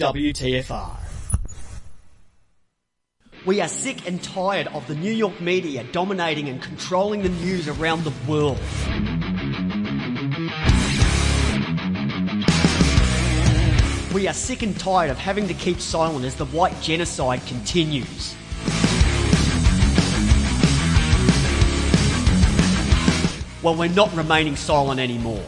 WTFR. We are sick and tired of the New York media dominating and controlling the news around the world. We are sick and tired of having to keep silent as the white genocide continues. Well, we're not remaining silent anymore.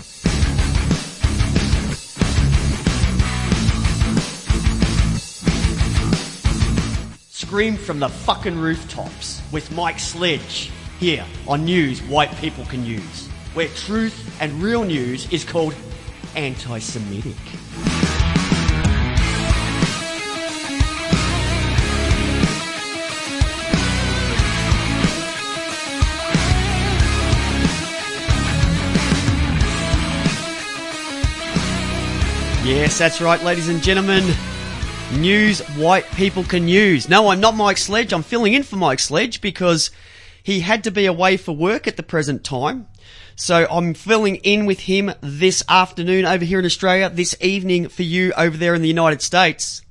Scream from the fucking rooftops with Mike Sledge here on News White People Can Use, where truth and real news is called anti-Semitic. Yes, that's right, ladies and gentlemen. News White People Can Use. No, I'm not Mike Sledge. I'm filling in for Mike Sledge because he had to be away for work at the present time. So I'm filling in with him this afternoon over here in Australia, this evening for you over there in the United States.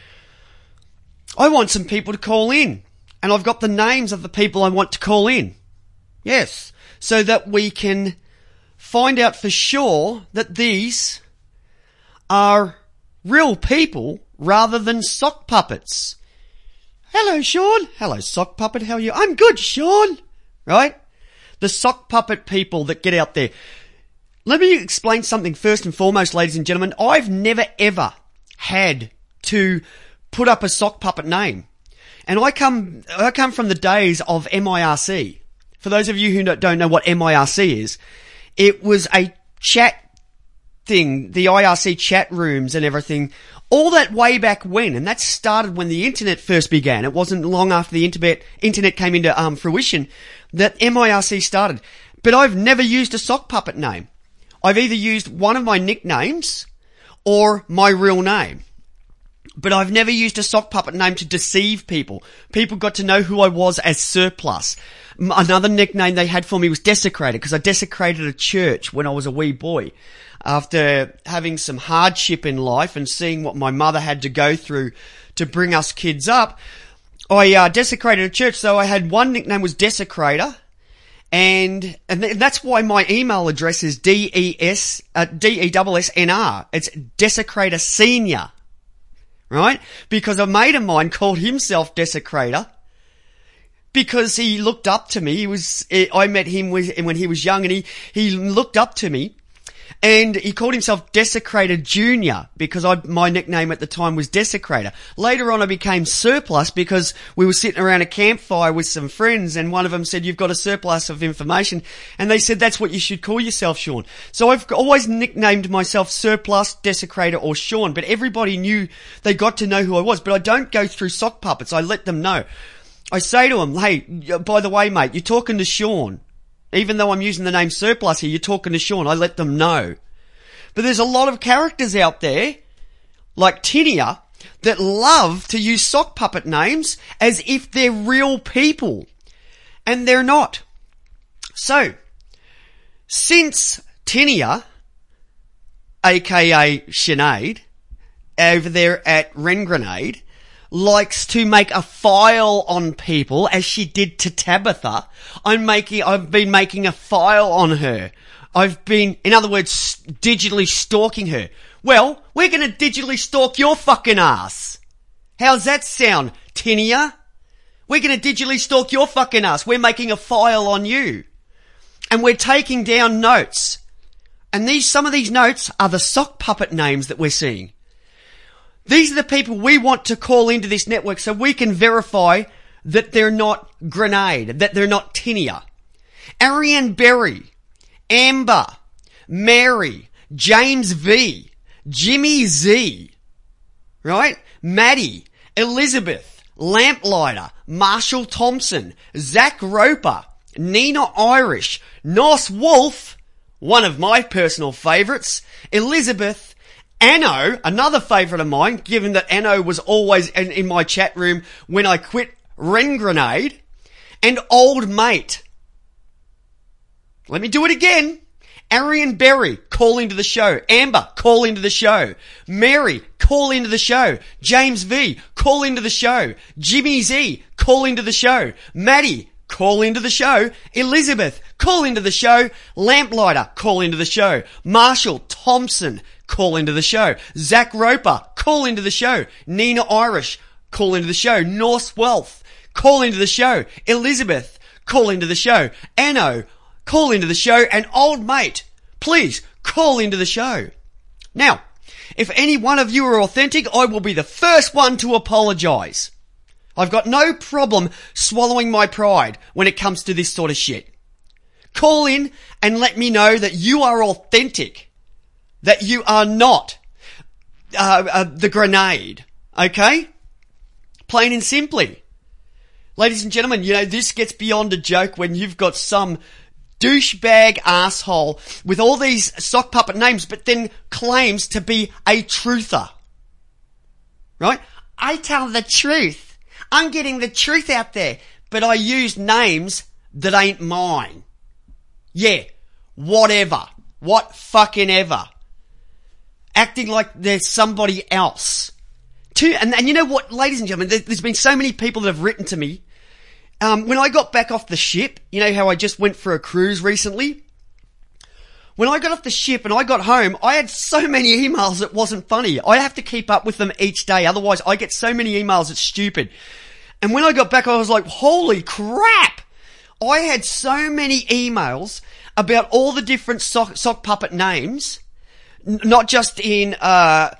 I want some people to call in, and I've got the names of the people I want to call in. Yes, so that we can find out for sure that these are real people rather than sock puppets. Hello, Sean. Hello, sock puppet. How are you? I'm good, Sean. Right? The sock puppet people that get out there. Let me explain something first and foremost, ladies and gentlemen. I've never ever had to put up a sock puppet name. And I come from the days of MIRC. For those of you who don't know what MIRC is, it was a chat thing, the IRC chat rooms and everything, all that way back when, and that started when the internet first began. It wasn't long after the internet came into fruition that MIRC started. But I've never used a sock puppet name. I've either used one of my nicknames or my real name. But I've never used a sock puppet name to deceive people. People got to know who I was as Surplus. Another nickname they had for me was Desecrator, because I desecrated a church when I was a wee boy. After having some hardship in life and seeing what my mother had to go through to bring us kids up, I desecrated a church. So I had one nickname was Desecrator, and that's why my email address is DESSNR. It's Desecrator Senior, right? Because a mate of mine called himself Desecrator because he looked up to me. I met him when he was young, and he looked up to me. And he called himself Desecrator Junior because my nickname at the time was Desecrator. Later on I became Surplus because we were sitting around a campfire with some friends, and one of them said, "You've got a surplus of information." And they said, "That's what you should call yourself, Sean." So I've always nicknamed myself Surplus, Desecrator or Sean, but everybody knew, they got to know who I was. But I don't go through sock puppets. I let them know. I say to them, "Hey, by the way, mate, you're talking to Sean. Even though I'm using the name Surplus here, you're talking to Sean." I let them know. But there's a lot of characters out there, like Tinia, that love to use sock puppet names as if they're real people. And they're not. So, since Tinia, aka Sinead, over there at Ren Grenade, likes to make a file on people, as she did to Tabitha, I've been making a file on her. I've been, in other words, digitally stalking her. Well, we're gonna digitally stalk your fucking ass. How's that sound, Tinia? We're gonna digitally stalk your fucking ass. We're making a file on you. And we're taking down notes. And some of these notes are the sock puppet names that we're seeing. These are the people we want to call into this network so we can verify that they're not Grenade, that they're not Tinia. Ariane Berry, Amber, Mary, James V, Jimmy Z, right? Maddie, Elizabeth, Lamplighter, Marshall Thompson, Zach Roper, Nina Irish, Nos Wolf, one of my personal favourites, Elizabeth, Anno, another favourite of mine, given that Anno was always in my chat room when I quit Ren Grenade, and Old Mate. Let me do it again. Arian Berry, call into the show. Amber, call into the show. Mary, call into the show. James V, call into the show. Jimmy Z, call into the show. Maddie, call into the show. Elizabeth, call into the show. Lamplighter, call into the show. Marshall Thompson, call into the show. Zach Roper, call into the show. Nina Irish, call into the show. Norse Wealth, call into the show. Elizabeth, call into the show. Anno, call into the show. And old mate, please call into the show. Now, if any one of you are authentic, I will be the first one to apologise. I've got no problem swallowing my pride when it comes to this sort of shit. Call in and let me know that you are authentic. That you are not the grenade. Okay? Plain and simply. Ladies and gentlemen, this gets beyond a joke when you've got some douchebag asshole with all these sock puppet names, but then claims to be a truther. Right? I tell the truth. I'm getting the truth out there, but I use names that ain't mine. Yeah, whatever. What fucking ever. Acting like there's somebody else. And you know what, ladies and gentlemen, there's been so many people that have written to me. When I got back off the ship, you know how I just went for a cruise recently? When I got off the ship and I got home, I had so many emails it wasn't funny. I have to keep up with them each day, otherwise I get so many emails it's stupid. And when I got back, I was like, holy crap! I had so many emails about all the different sock puppet names, not just in over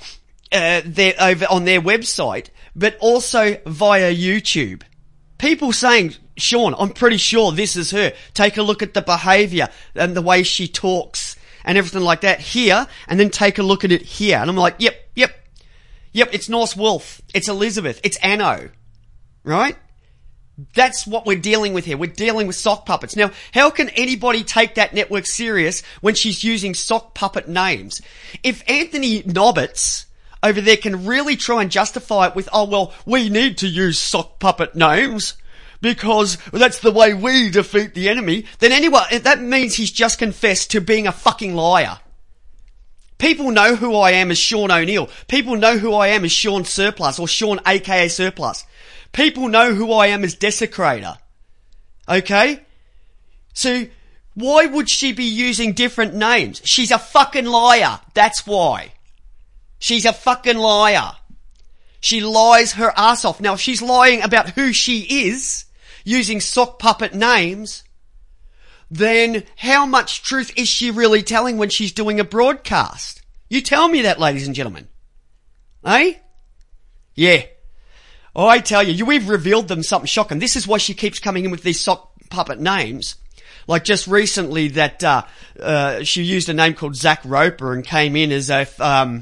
on their website, but also via YouTube. People saying, Sean, I'm pretty sure this is her. Take a look at the behaviour and the way she talks and everything like that here, and then take a look at it here. And I'm like, yep, it's Norse Wolf, it's Elizabeth, it's Anno, right? That's what we're dealing with here. We're dealing with sock puppets. Now, how can anybody take that network serious when she's using sock puppet names? If Anthony Nobbits over there can really try and justify it with, oh, well, we need to use sock puppet names because that's the way we defeat the enemy, then anyway, that means he's just confessed to being a fucking liar. People know who I am as Sean O'Neill. People know who I am as Sean Surplus or Sean aka Surplus. People know who I am as Desecrator. Okay? So, why would she be using different names? She's a fucking liar. That's why. She's a fucking liar. She lies her ass off. Now, if she's lying about who she is, using sock puppet names, then how much truth is she really telling when she's doing a broadcast? You tell me that, ladies and gentlemen. Eh? Yeah. Oh, I tell you, we've revealed them something shocking. This is why she keeps coming in with these sock puppet names. Like just recently that, she used a name called Zach Roper and came in as if,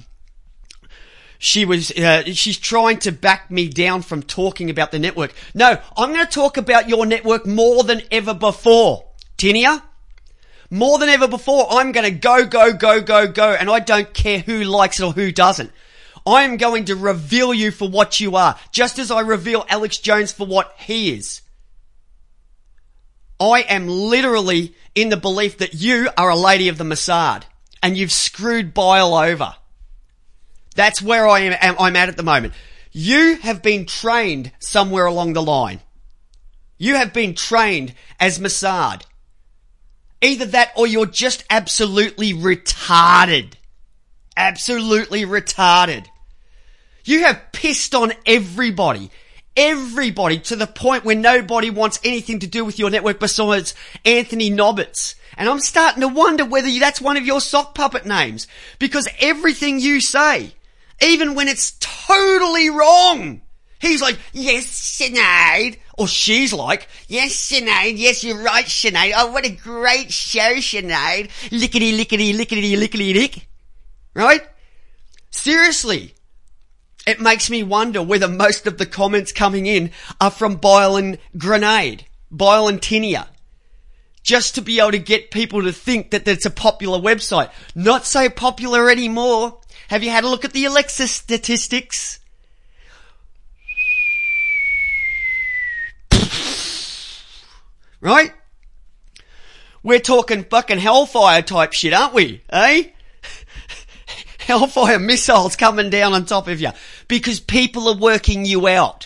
she's trying to back me down from talking about the network. No, I'm going to talk about your network more than ever before. Tinia? More than ever before, I'm going to go, and I don't care who likes it or who doesn't. I am going to reveal you for what you are, just as I reveal Alex Jones for what he is. I am literally in the belief that you are a lady of the Mossad, and you've screwed Bile over. That's where I'm at the moment. You have been trained somewhere along the line. You have been trained as Mossad. Either that or you're just absolutely retarded. Absolutely retarded. You have pissed on everybody. Everybody to the point where nobody wants anything to do with your network besides Anthony Nobbits. And I'm starting to wonder whether that's one of your sock puppet names. Because everything you say, even when it's totally wrong, he's like, yes, Sinead. Or she's like, yes, Sinead, yes, you're right, Sinead. Oh, what a great show, Sinead. Lickety, lickety, lickety, lickety, lick. Right? Seriously. It makes me wonder whether most of the comments coming in are from Bile and Grenade, Bile and Tinia. Just to be able to get people to think that it's a popular website. Not so popular anymore. Have you had a look at the Alexa statistics? Right? We're talking fucking hellfire type shit, aren't we? Eh? Hellfire missiles coming down on top of you. Because people are working you out.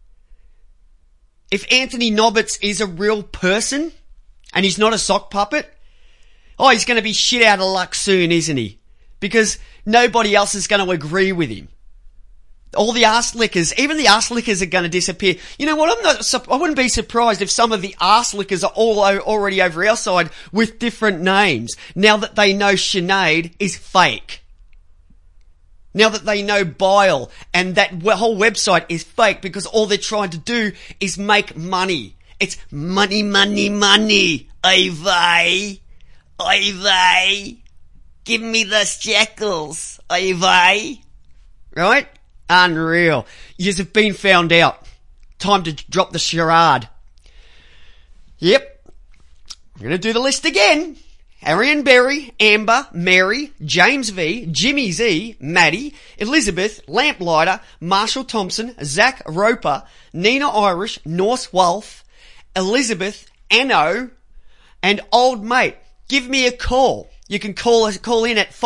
If Anthony Nobbits is a real person, and he's not a sock puppet, he's going to be shit out of luck soon, isn't he? Because nobody else is going to agree with him. All the arse lickers, even the arse lickers are going to disappear. You know what? I wouldn't be surprised if some of the arse lickers are all already over our side with different names. Now that they know Sinead is fake. Now that they know Bile and that whole website is fake because all they're trying to do is make money. It's money, money, money. Oy vey. Oy vey. Give me the shekels. Oy vey. Right? Unreal. Yous have been found out. Time to drop the charade. Yep. I'm going to do the list again. Arian Berry, Amber, Mary, James V, Jimmy Z, Maddie, Elizabeth, Lamplighter, Marshall Thompson, Zach Roper, Nina Irish, Norse Wolf, Elizabeth, Anno, and Old Mate. Give me a call. You can call in at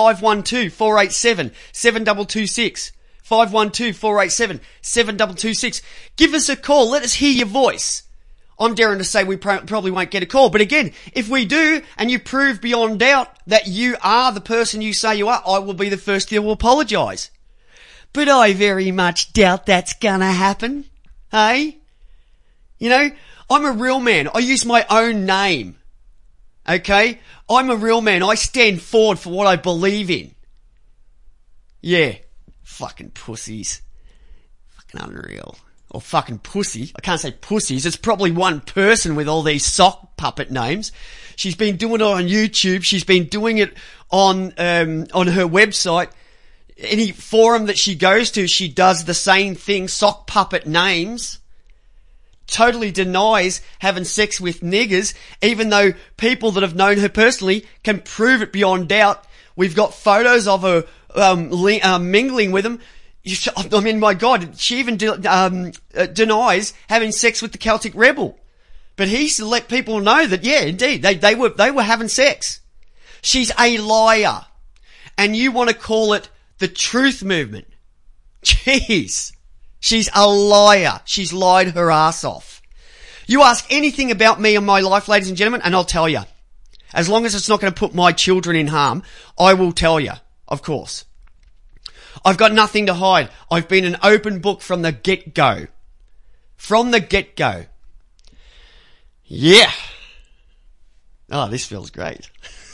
512-487-7226. 512-487-7226. Give us a call. Let us hear your voice. I'm daring to say we probably won't get a call. But again, if we do, and you prove beyond doubt that you are the person you say you are, I will be the first to apologise. But I very much doubt that's gonna happen. Hey? You know, I'm a real man. I use my own name. Okay? I'm a real man. I stand forward for what I believe in. Yeah. Fucking pussies. Fucking unreal. Or fucking pussy. I can't say pussies. It's probably one person with all these sock puppet names. She's been doing it on YouTube. She's been doing it on her website. Any forum that she goes to, she does the same thing. Sock puppet names. Totally denies having sex with niggers, even though people that have known her personally can prove it beyond doubt. We've got photos of her mingling with them. I mean, my God, she even denies having sex with the Celtic Rebel. But he's let people know that, yeah, indeed, they were having sex. She's a liar. And you want to call it the truth movement. Jeez. She's a liar. She's lied her ass off. You ask anything about me and my life, ladies and gentlemen, and I'll tell you. As long as it's not going to put my children in harm, I will tell you, of course. I've got nothing to hide. I've been an open book from the get-go. From the get-go. Yeah. Oh, this feels great.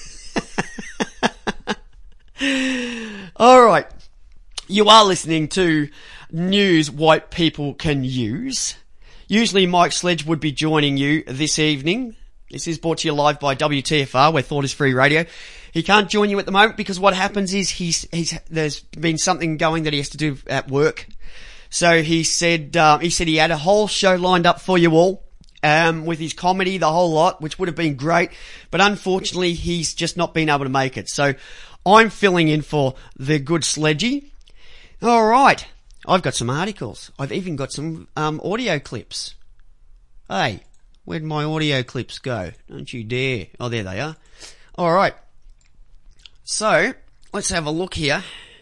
All right. You are listening to News White People Can Use. Usually Mike Sledge would be joining you this evening. This is brought to you live by WTFR, where Thought is Free Radio. He can't join you at the moment because what happens is there's been something going that he has to do at work. So he said he had a whole show lined up for you all, with his comedy, the whole lot, which would have been great. But unfortunately, he's just not been able to make it. So I'm filling in for the good Sledgy. All right. I've got some articles. I've even got some audio clips. Hey, where'd my audio clips go? Don't you dare. Oh, there they are. All right. So, let's have a look here.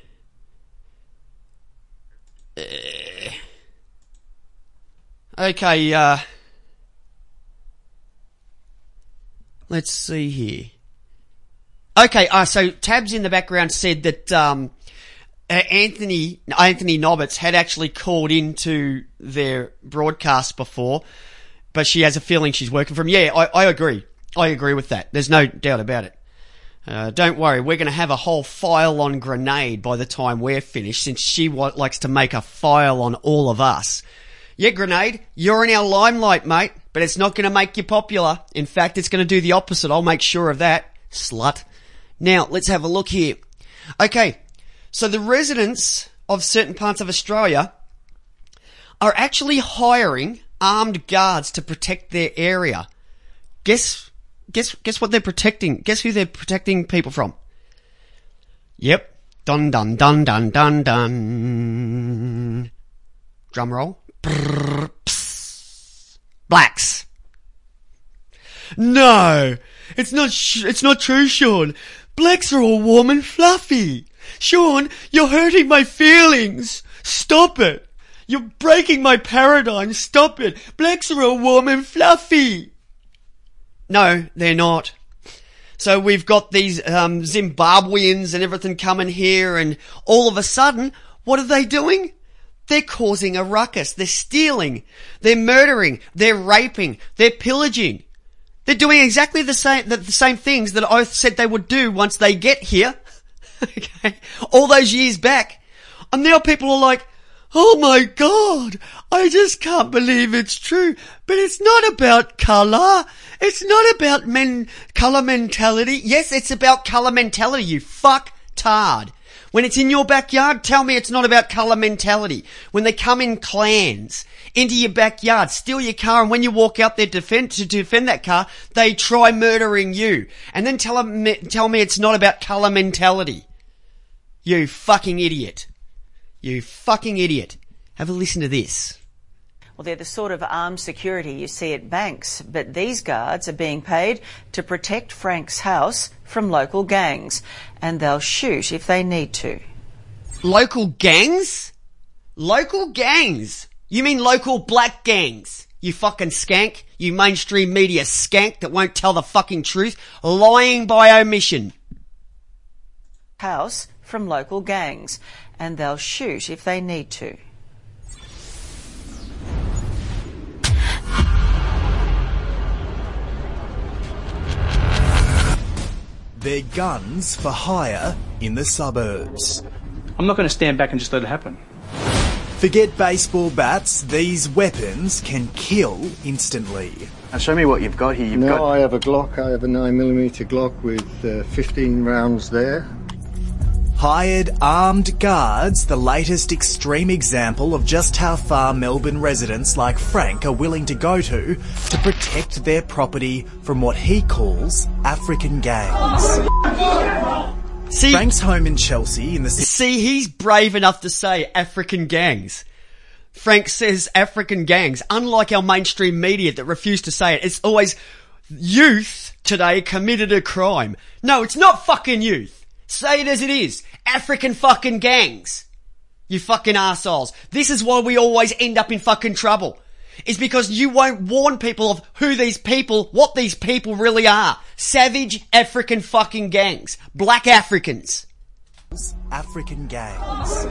Okay, let's see here. Okay, so Tabs in the background said that Anthony Nobbits had actually called into their broadcast before, but she has a feeling she's working from. Yeah, I agree. I agree with that. There's no doubt about it. Don't worry, we're going to have a whole file on Grenade by the time we're finished, since she likes to make a file on all of us. Yeah, Grenade, you're in our limelight, mate, but it's not going to make you popular. In fact, it's going to do the opposite. I'll make sure of that, slut. Now, let's have a look here. Okay, so the residents of certain parts of Australia are actually hiring armed guards to protect their area. Guess what they're protecting? Guess who they're protecting people from? Yep. Dun dun dun dun dun dun. Drum roll. Brrr, pss. Blacks. No. It's not true, Sean. Blacks are all warm and fluffy. Sean, you're hurting my feelings. Stop it. You're breaking my paradigm. Stop it. Blacks are all warm and fluffy. No, they're not. So we've got these Zimbabweans and everything coming here, and all of a sudden, what are they doing? They're causing a ruckus. They're stealing. They're murdering. They're raping. They're pillaging. They're doing exactly the same things that I said they would do once they get here. Okay, all those years back. And now people are like, oh my God, I just can't believe it's true. But it's not about colour. It's not about colour mentality. Yes, it's about colour mentality, you fucktard. When it's in your backyard, tell me it's not about colour mentality. When they come in clans into your backyard, steal your car, and when you walk out there to defend that car, they try murdering you. And then tell me it's not about colour mentality. You fucking idiot. You fucking idiot. Have a listen to this. Well, they're the sort of armed security you see at banks, but these guards are being paid to protect Frank's house from local gangs, and they'll shoot if they need to. Local gangs? Local gangs? You mean local black gangs? You fucking skank. You mainstream media skank that won't tell the fucking truth. Lying by omission. House from local gangs, and they'll shoot if they need to. They're guns for hire in the suburbs. I'm not going to stand back and just let it happen. Forget baseball bats, these weapons can kill instantly. Now show me what you've got here. I have a Glock. I have a 9mm Glock with 15 rounds there. Hired armed guards, the latest extreme example of just how far Melbourne residents like Frank are willing to go to protect their property from what he calls African gangs. See, Frank's home in Chelsea in the city. See, he's brave enough to say African gangs. Frank says African gangs, unlike our mainstream media that refuse to say it. It's always youth today committed a crime. No, it's not fucking youth. Say it as it is. African fucking gangs. You fucking arseholes. This is why we always end up in fucking trouble. It's because you won't warn people of what these people really are. Savage African fucking gangs. Black Africans. African gangs.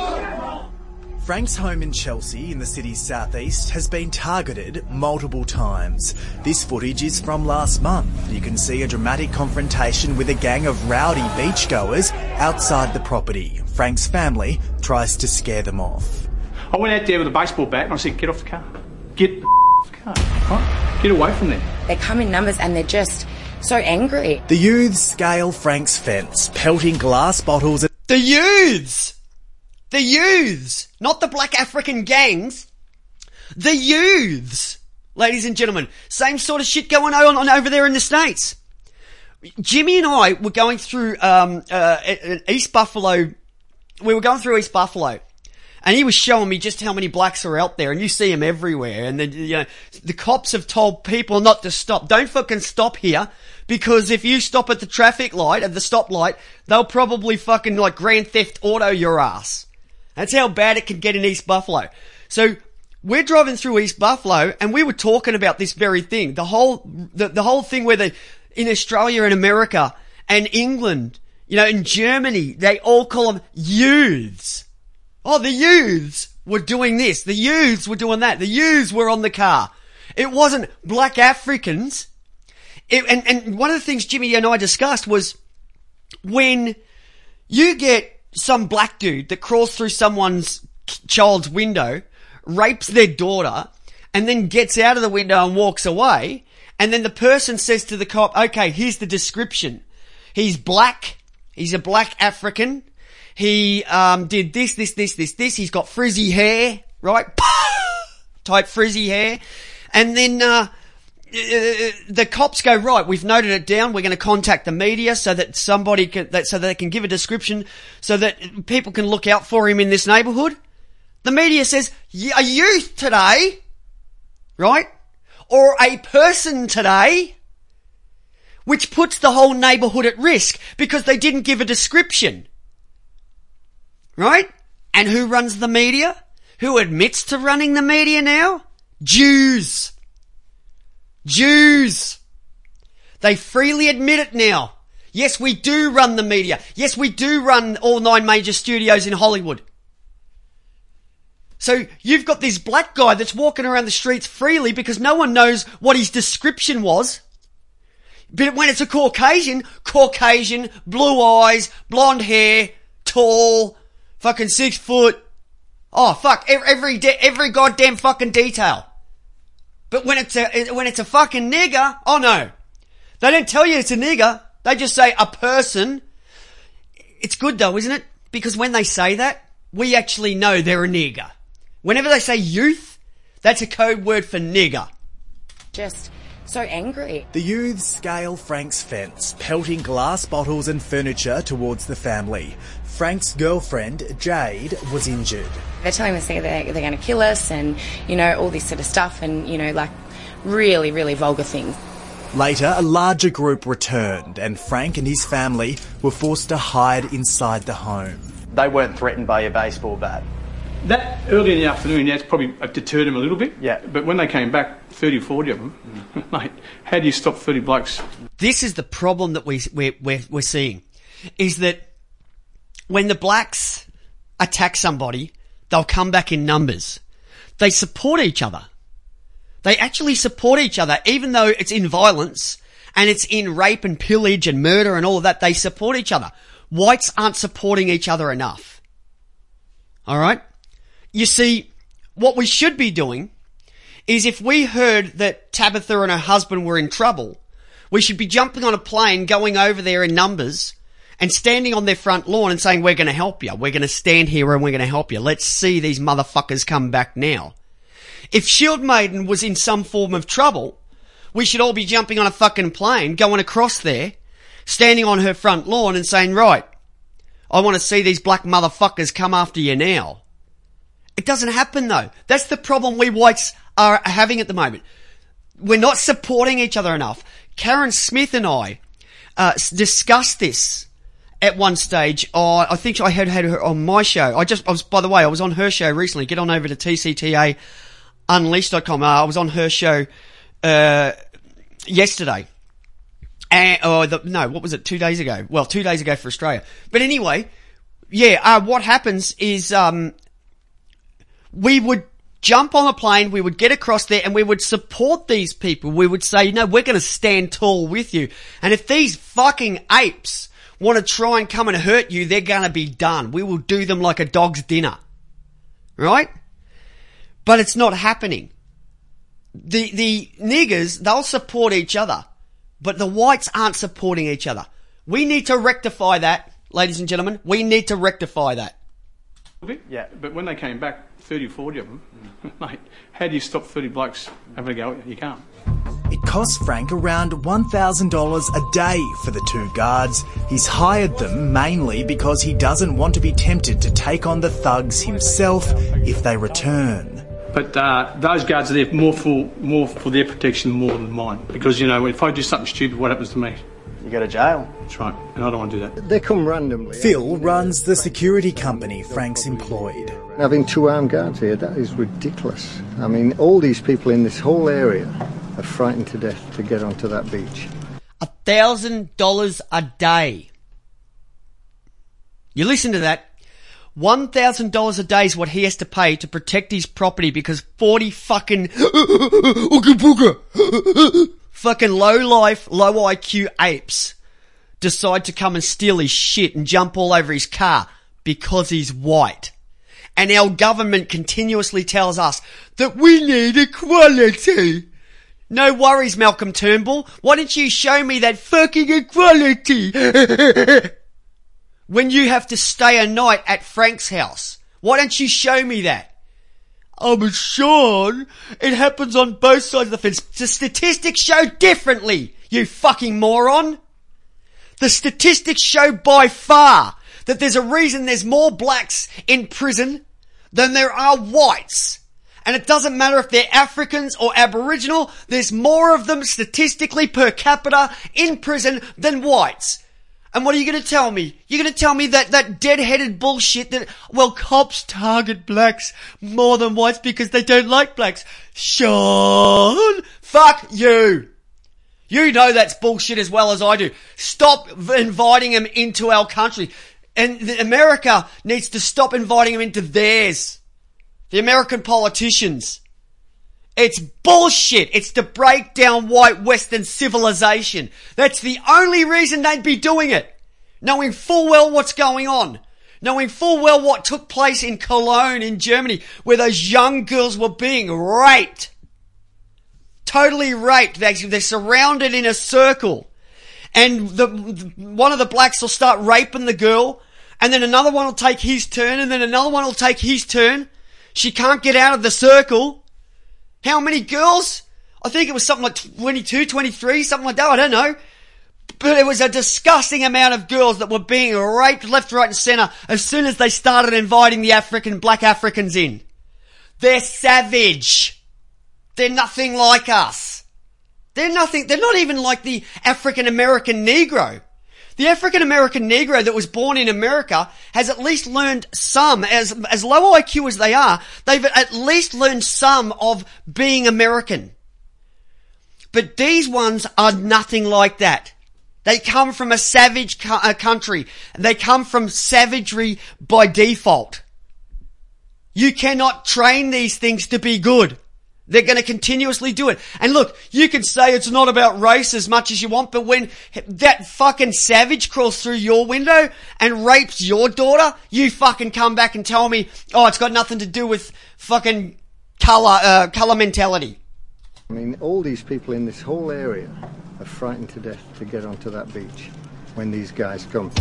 Frank's home in Chelsea in the city's southeast has been targeted multiple times. This footage is from last month. You can see a dramatic confrontation with a gang of rowdy beachgoers outside the property. Frank's family tries to scare them off. I went out there with a baseball bat and I said, get off the car. Get the off the car. Right? Get away from there. They come in numbers and they're just so angry. The youths scale Frank's fence, pelting glass bottles at... The youths! The youths! Not the black African gangs. The youths! Ladies and gentlemen, same sort of shit going on over there in the States. Jimmy and I were going through East Buffalo. We were going through East Buffalo. And he was showing me just how many blacks are out there, and you see them everywhere. And the cops have told people not to stop. Don't fucking stop here, because if you stop at the traffic light, at the stoplight, they'll probably fucking like Grand Theft Auto your ass. That's how bad it can get in East Buffalo. So we're driving through East Buffalo, and we were talking about this very thing. The whole thing where in Australia and America and England, in Germany, they all call them youths. Oh, the youths were doing this. The youths were doing that. The youths were on the car. It wasn't black Africans. And one of the things Jimmy and I discussed was when you get some black dude that crawls through someone's child's window, rapes their daughter, and then gets out of the window and walks away, and then the person says to the cop, okay, here's the description. He's black. He's a black African. He did this. He's got frizzy hair, right? Type frizzy hair. And then the cops go, right, we've noted it down. We're going to contact the media so that so that they can give a description so that people can look out for him in this neighborhood. The media says, a youth today, right? Or a person today. which puts the whole neighbourhood at risk because they didn't give a description. Right? And who runs the media? Who admits to running the media now? Jews. Jews. They freely admit it now. Yes, we do run the media. Yes, we do run all 9 major studios in Hollywood. So you've got this black guy that's walking around the streets freely because no one knows what his description was. But when it's a Caucasian, blue eyes, blonde hair, tall, fucking 6 foot. Oh fuck, every goddamn fucking detail. But when it's a fucking nigger, oh no. They don't tell you it's a nigger. They just say a person. It's good though, isn't it? Because when they say that, we actually know they're a nigger. Whenever they say youth, that's a code word for nigger. Just so angry. The youths scale Frank's fence, pelting glass bottles and furniture towards the family. Frank's girlfriend, Jade, was injured. They're telling us they're going to kill us and, all this sort of stuff and, really, really vulgar things. Later, a larger group returned and Frank and his family were forced to hide inside the home. They weren't threatened by your baseball bat? That early in the afternoon, that's probably deterred them a little bit. Yeah. But when they came back, 30, 40 of them, mate, how do you stop 30 blokes? This is the problem that we're seeing, is that when the blacks attack somebody, they'll come back in numbers. They support each other. They actually support each other, even though it's in violence and it's in rape and pillage and murder and all of that. They support each other. Whites aren't supporting each other enough. All right? You see, what we should be doing is if we heard that Tabitha and her husband were in trouble, we should be jumping on a plane, going over there in numbers and standing on their front lawn and saying, we're going to help you. We're going to stand here and we're going to help you. Let's see these motherfuckers come back now. If Shield Maiden was in some form of trouble, we should all be jumping on a fucking plane, going across there, standing on her front lawn and saying, right, I want to see these black motherfuckers come after you now. It doesn't happen though. That's the problem we whites are having at the moment. We're not supporting each other enough. Karen Smith and I discussed this at one stage. I think I had her on my show. By the way, I was on her show recently. Get on over to tctaunleashed.com. I was on her show yesterday. What was it? 2 days ago. Well, 2 days ago for Australia. But anyway, what happens is we would jump on a plane, we would get across there and we would support these people. We would say, we're going to stand tall with you. And if these fucking apes want to try and come and hurt you, they're going to be done. We will do them like a dog's dinner. Right? But it's not happening. The niggers, they'll support each other, but the whites aren't supporting each other. We need to rectify that, ladies and gentlemen. We need to rectify that. Yeah. But when they came back, 30, 40 of them, mate, how do you stop 30 blokes having a go at you? You can't. It cost Frank around $1,000 a day for the 2 guards. He's hired them mainly because he doesn't want to be tempted to take on the thugs himself if they return. But those guards are there more for their protection more than mine. Because, if I do something stupid, what happens to me? You go to jail. That's right, and I don't want to do that. They come randomly. Phil runs the security company Frank's employed. Having 2 armed guards here, that is ridiculous. I mean, all these people in this whole area are frightened to death to get onto that beach. $1,000 a day. You listen to that. $1,000 a day is what he has to pay to protect his property because 40 fucking fucking low-life, low-IQ apes decide to come and steal his shit and jump all over his car because he's white. And our government continuously tells us that we need equality. No worries, Malcolm Turnbull. Why don't you show me that fucking equality? When you have to stay a night at Frank's house. Why don't you show me that? Oh, but Sean, it happens on both sides of the fence. The statistics show differently, you fucking moron. The statistics show by far that there's a reason there's more blacks in prison than there are whites. And it doesn't matter if they're Africans or Aboriginal, there's more of them statistically per capita in prison than whites. And what are you going to tell me? You're going to tell me that dead-headed bullshit that, well, cops target blacks more than whites because they don't like blacks. Sean, fuck you. You know that's bullshit as well as I do. Stop inviting them into our country. And America needs to stop inviting them into theirs. The American politicians. It's bullshit. It's to break down white Western civilization. That's the only reason they'd be doing it. Knowing full well what's going on. Knowing full well what took place in Cologne in Germany, where those young girls were being raped. Totally raped. They're surrounded in a circle. And one of the blacks will start raping the girl. And then another one will take his turn. And then another one will take his turn. She can't get out of the circle. How many girls? I think it was something like 22, 23, something like that. I don't know. But it was a disgusting amount of girls that were being raped left, right and centre as soon as they started inviting the black Africans in. They're savage. They're nothing like us. They're not even like the African American Negro. The African American Negro that was born in America has at least learned some, as low IQ as they are, they've at least learned some of being American. But these ones are nothing like that. They come from a savage country. They come from savagery by default. You cannot train these things to be good. They're going to continuously do it. And look, you can say it's not about race as much as you want, but when that fucking savage crawls through your window and rapes your daughter, you fucking come back and tell me, oh, it's got nothing to do with fucking colour mentality. I mean, all these people in this whole area are frightened to death to get onto that beach when these guys come.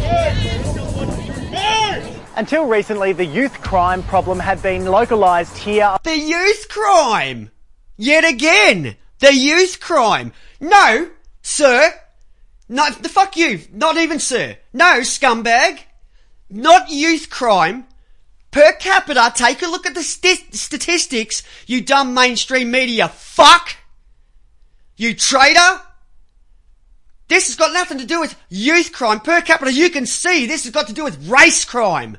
Until recently, the youth crime problem had been localised here. The youth crime! Yet again! The youth crime! No, sir! No, the fuck you! Not even sir! No, scumbag! Not youth crime! Per capita, take a look at the statistics, you dumb mainstream media fuck! You traitor! This has got nothing to do with youth crime. Per capita, you can see this has got to do with race crime.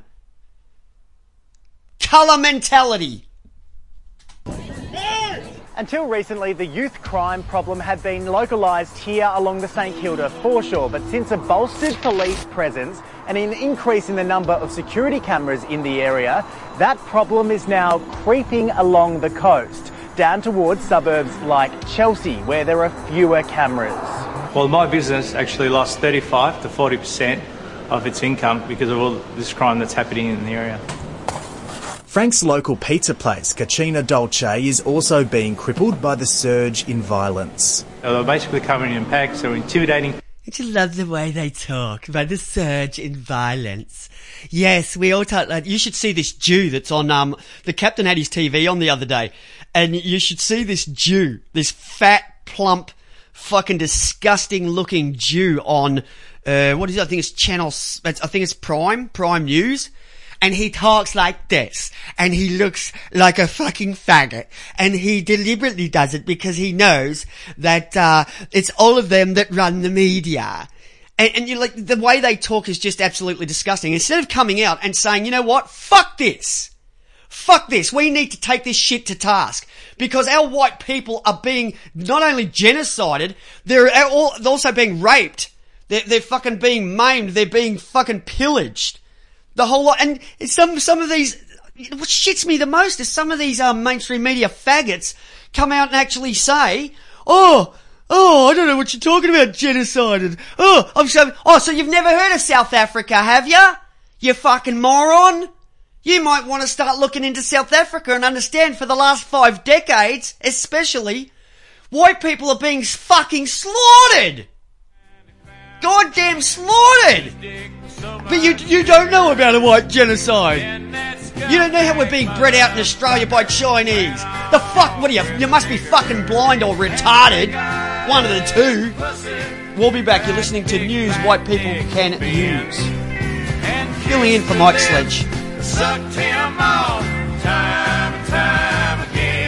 Colour mentality. Until recently, the youth crime problem had been localised here along the St Kilda foreshore, but since a bolstered police presence and an increase in the number of security cameras in the area, that problem is now creeping along the coast, down towards suburbs like Chelsea, where there are fewer cameras. Well, my business actually lost 35 to 40% of its income because of all this crime that's happening in the area. Frank's local pizza place, Cucina Dolce, is also being crippled by the surge in violence. They're basically coming in packs, they're intimidating. I just love the way they talk about the surge in violence. Yes, we all talk like, you should see this Jew that's on, the captain had his TV on the other day, and you should see this Jew, this fat, plump, fucking disgusting looking Jew on, what is it? I think it's Prime News. And he talks like this, and he looks like a fucking faggot, and he deliberately does it because he knows that, it's all of them that run the media. And you like, the way they talk is just absolutely disgusting. Instead of coming out and saying, you know what? Fuck this. Fuck this. We need to take this shit to task. Because our white people are being not only genocided, they're also being raped. They're fucking being maimed. They're being fucking pillaged. The whole lot. And some of these, what shits me the most is some of these, mainstream media faggots come out and actually say, oh, I don't know what you're talking about, genocide. So you've never heard of South Africa, have ya? You fucking moron. You might want to start looking into South Africa and understand for the last 5 decades, especially, white people are being fucking slaughtered. Goddamn slaughtered. But you don't know about a white genocide. You don't know how we're being bred out in Australia by Chinese. The fuck, what are you? You must be fucking blind or retarded. One of the two. We'll be back. You're listening to News White People Can Use. Filling in for Mike Sledge. Sucked him off time and time again.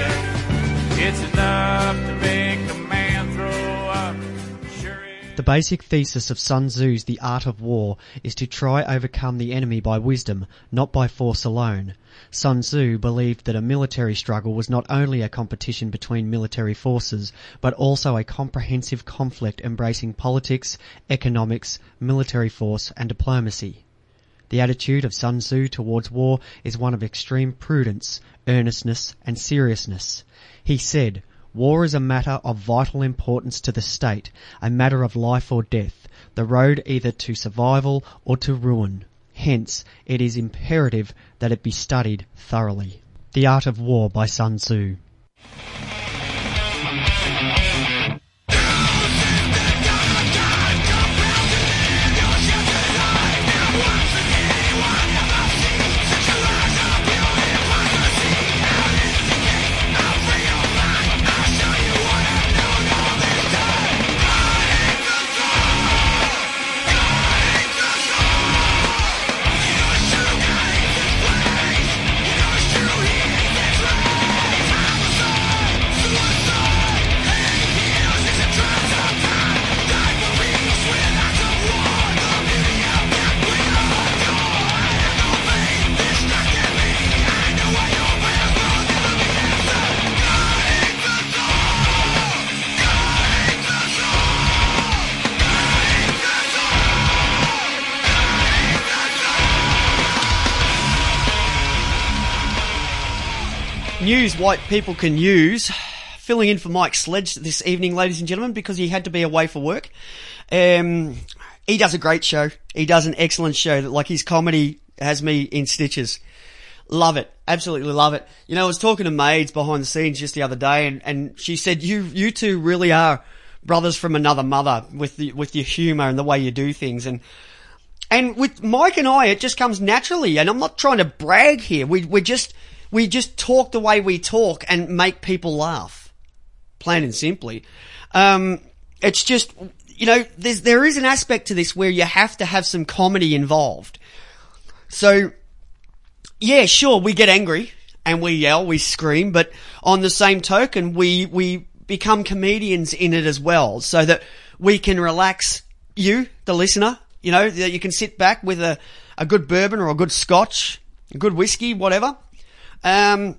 The basic thesis of Sun Tzu's The Art of War is to try overcome the enemy by wisdom, not by force alone. Sun Tzu believed that a military struggle was not only a competition between military forces, but also a comprehensive conflict embracing politics, economics, military force and diplomacy. The attitude of Sun Tzu towards war is one of extreme prudence, earnestness and seriousness. He said, "War is a matter of vital importance to the state, a matter of life or death, the road either to survival or to ruin. Hence, it is imperative that it be studied thoroughly." The Art of War by Sun Tzu. News white people can use. Filling in for Mike Sledge this evening, ladies and gentlemen, because he had to be away for work. He does a great show. He does an excellent show. Like, his comedy has me in stitches. Love it. Absolutely love it. You know, I was talking to Maids behind the scenes just the other day, and she said, you two really are brothers from another mother with your humour and the way you do things. And with Mike and I, it just comes naturally, and I'm not trying to brag here. We just talk the way we talk and make people laugh. Plain and simply. It's just, you know, there is an aspect to this where you have to have some comedy involved. So, yeah, sure, we get angry and we yell, we scream, but on the same token, we become comedians in it as well, so that we can relax you, the listener, you know, that you can sit back with a good bourbon or a good scotch, a good whiskey, whatever, and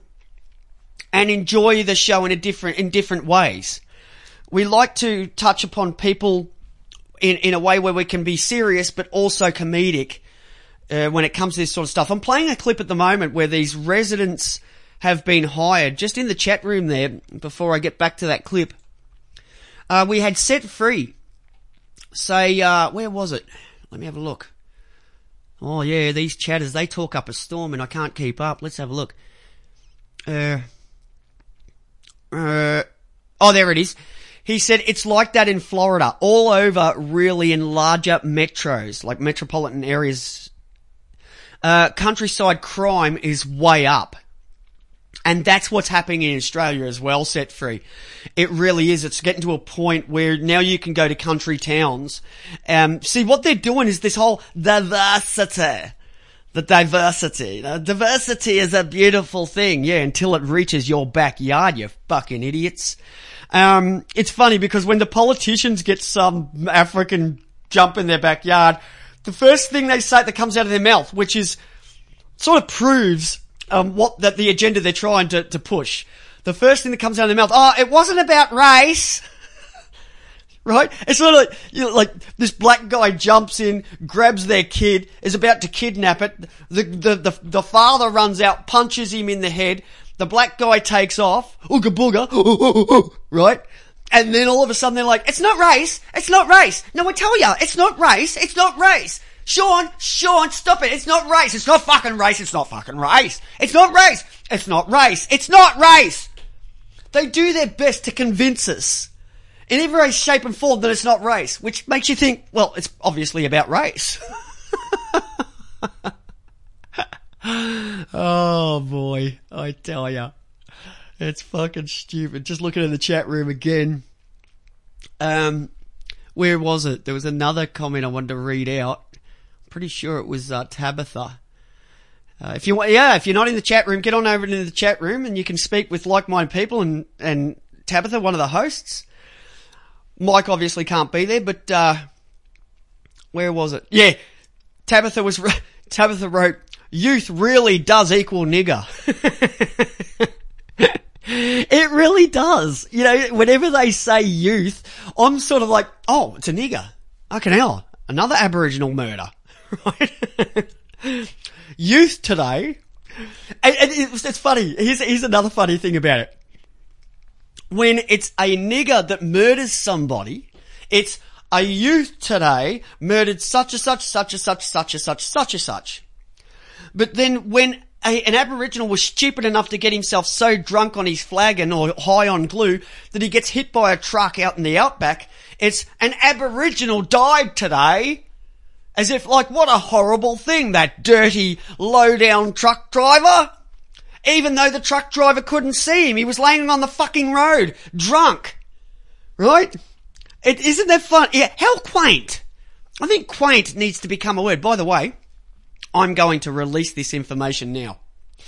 enjoy the show in different ways. We like to touch upon people in a way where we can be serious but also comedic when it comes to this sort of stuff. I'm playing a clip at the moment where these residents have been hired, just in the chat room there, before I get back to that clip. We had Set Free say, where was it? Let me have a look. Oh yeah, these chatters, they talk up a storm and I can't keep up. Let's have a look. Oh, there it is. He said it's like that in Florida, all over, really, in larger metros, like metropolitan areas. Countryside crime is way up. And that's what's happening in Australia as well, Set Free. It really is. It's getting to a point where now you can go to country towns. See, what they're doing is this whole diversity. The diversity. Diversity is a beautiful thing. Yeah, until it reaches your backyard, you fucking idiots. It's funny because when the politicians get some African jump in their backyard, the first thing they say that comes out of their mouth, which is sort of proves that the agenda they're trying to push. The first thing that comes out of their mouth, oh, it wasn't about race. Right? It's sort of like, you know, like this black guy jumps in, grabs their kid, is about to kidnap it. The father runs out, punches him in the head. The black guy takes off, ooga booga, right? And then all of a sudden they're like, it's not race, it's not race. No, I tell ya, it's not race, it's not race. Sean, stop it, it's not race, it's not fucking race, it's not fucking race. It's not race, it's not race, it's not race. They do their best to convince us in every way, shape and form that it's not race, which makes you think, well, it's obviously about race. Oh boy, I tell ya. It's fucking stupid. Just looking in the chat room again. Where was it? There was another comment I wanted to read out. Pretty sure it was Tabitha. If you're not in the chat room, get on over into the chat room and you can speak with like-minded people and Tabitha, one of the hosts. Mike obviously can't be there, but, where was it? Yeah. Tabitha wrote, youth really does equal nigger. It really does. You know, whenever they say youth, I'm sort of like, oh, it's a nigger. Okay, now, another Aboriginal murder. Right? Youth today, and it's funny. Here's another funny thing about it. When it's a nigger that murders somebody, it's a youth today murdered such and such, such and such, such and such, such and such. But then when an Aboriginal was stupid enough to get himself so drunk on his flagon or high on glue that he gets hit by a truck out in the outback, it's an Aboriginal died today. As if, like, what a horrible thing, that dirty, low-down truck driver. Even though the truck driver couldn't see him, he was laying on the fucking road, drunk. Right? Isn't that fun? Yeah, how quaint. I think quaint needs to become a word. By the way, I'm going to release this information now.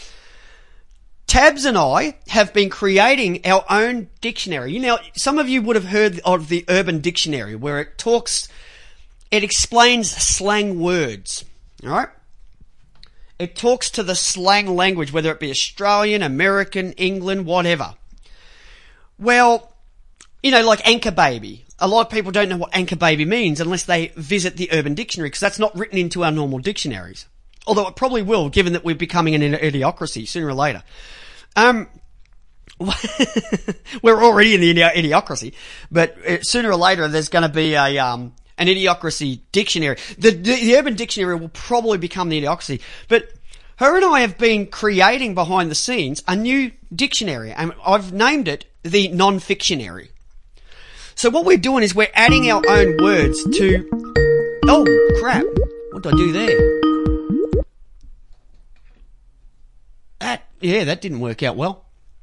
Tabs and I have been creating our own dictionary. You know, some of you would have heard of the Urban Dictionary, where it explains slang words. Alright? It talks to the slang language, whether it be Australian, American, England, whatever. Well, you know, like anchor baby. A lot of people don't know what anchor baby means unless they visit the Urban Dictionary, because that's not written into our normal dictionaries. Although it probably will, given that we're becoming an idiocracy sooner or later. We're already in the idiocracy, but sooner or later there's going to be an idiocracy dictionary. The Urban Dictionary will probably become the idiocracy, but her and I have been creating behind the scenes a new dictionary, and I've named it the Non-Fictionary. So what we're doing is we're adding our own words to... Oh, crap. What did I do there? That didn't work out well.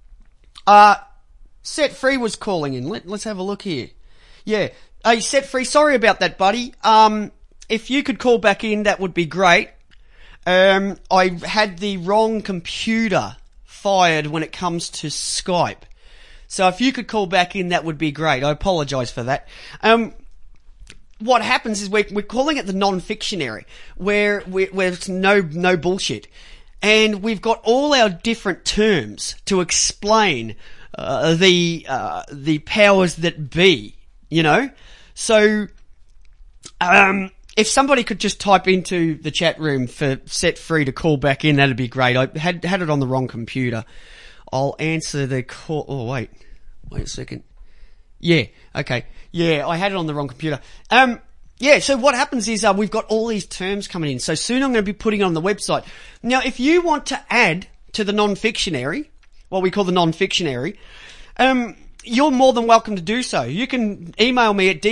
Set Free was calling in. Let's have a look here. Yeah. Hey, Set Free, sorry about that, buddy. If you could call back in, that would be great. I had the wrong computer fired when it comes to Skype. So if you could call back in, that would be great. I apologise for that. What happens is we're calling it the Non-Fictionary, where it's no bullshit. And we've got all our different terms to explain the powers that be, you know? So, if somebody could just type into the chat room for Set Free to call back in, that'd be great. I had it on the wrong computer. I'll answer the call. Oh, wait a second. Yeah, okay. Yeah, I had it on the wrong computer. Yeah, so what happens is we've got all these terms coming in. So soon I'm going to be putting it on the website. Now, if you want to add to the Non-Fictionary, what we call the Non-Fictionary, you're more than welcome to do so. You can email me at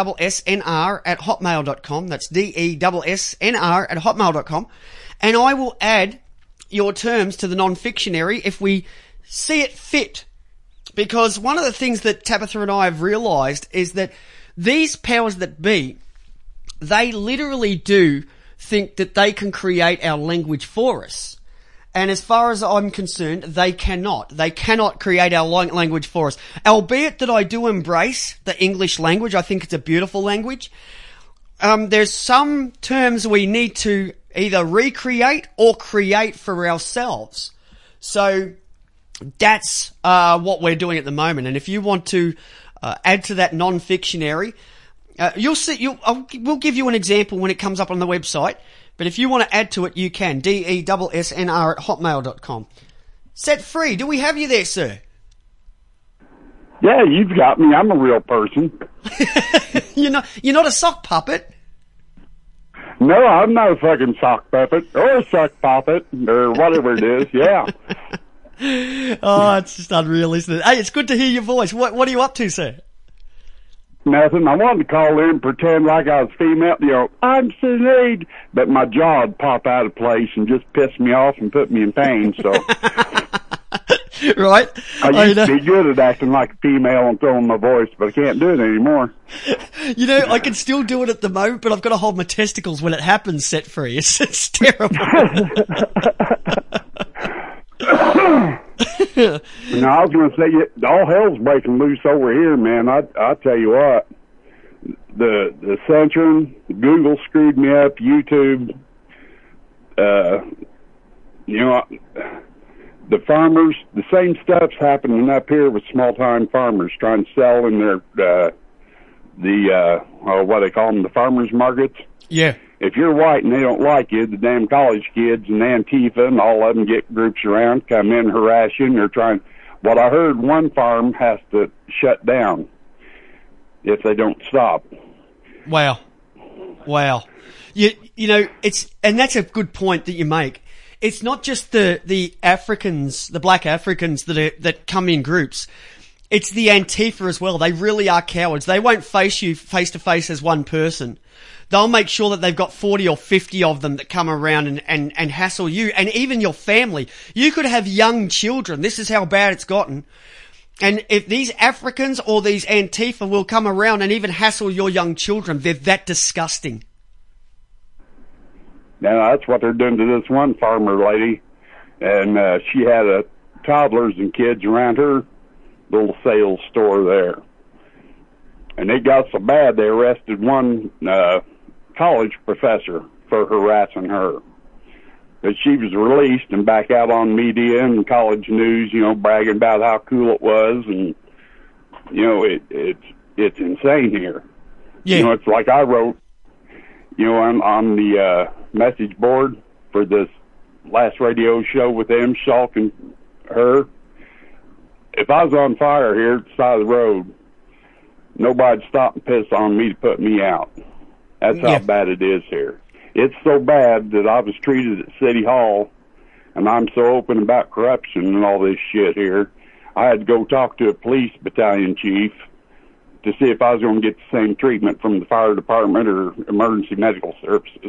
dessnr@hotmail.com. That's dessnr@hotmail.com. And I will add your terms to the Non-Fictionary if we see it fit. Because one of the things that Tabitha and I have realised is that these powers that be, they literally do think that they can create our language for us. And as far as I'm concerned, they cannot. They cannot create our language for us. Albeit that I do embrace the English language. I think it's a beautiful language. There's some terms we need to either recreate or create for ourselves. So that's what we're doing at the moment. And if you want to add to that Non-Fictionary, you'll see. We'll give you an example when it comes up on the website. But if you want to add to it, you can. dessnr@hotmail.com. Set Free, do we have you there, sir? Yeah, you've got me. I'm a real person. You're not a sock puppet. No, I'm not a fucking sock puppet or a sock puppet or whatever it is. Yeah. Oh, it's just unreal, isn't it? Hey, it's good to hear your voice. What are you up to, sir? Nothing. I wanted to call in and pretend like I was female, I'm Sinead, but my jaw would pop out of place and just piss me off and put me in pain, so. Right. I used to be good at acting like a female and throwing my voice, but I can't do it anymore. You know, I can still do it at the moment, but I've got to hold my testicles when it happens, Set Free. It's terrible. No, I was going to say, all hell's breaking loose over here, man. I tell you what, the Centrum, Google screwed me up, YouTube, you know, the farmers, the same stuff's happening up here with small-time farmers trying to sell in their, what they call them, the farmers markets. Yeah. If you're white and they don't like you, the damn college kids and Antifa and all of them get groups around, come in, harass you, and they're trying. What I heard, one farm has to shut down if they don't stop. Wow. You know, and that's a good point that you make. It's not just the Africans, the black Africans that come in groups. It's the Antifa as well. They really are cowards. They won't face you face to face as one person. They'll make sure that they've got 40 or 50 of them that come around and hassle you and even your family. You could have young children. This is how bad it's gotten. And if these Africans or these Antifa will come around and even hassle your young children, they're that disgusting. Now, that's what they're doing to this one farmer lady. And she had toddlers and kids around her little sales store there. And it got so bad they arrested one college professor for harassing her. But she was released and back out on media and college news, you know, bragging about how cool it was. And, you know, it's insane here. Yeah. You know, it's like I wrote, you know, on the message board for this last radio show with them, Shulk and her. If I was on fire here at the side of the road, nobody'd stop and piss on me to put me out. That's how bad it is here. It's so bad that I was treated at City Hall, and I'm so open about corruption and all this shit here, I had to go talk to a police battalion chief to see if I was going to get the same treatment from the fire department or emergency medical services.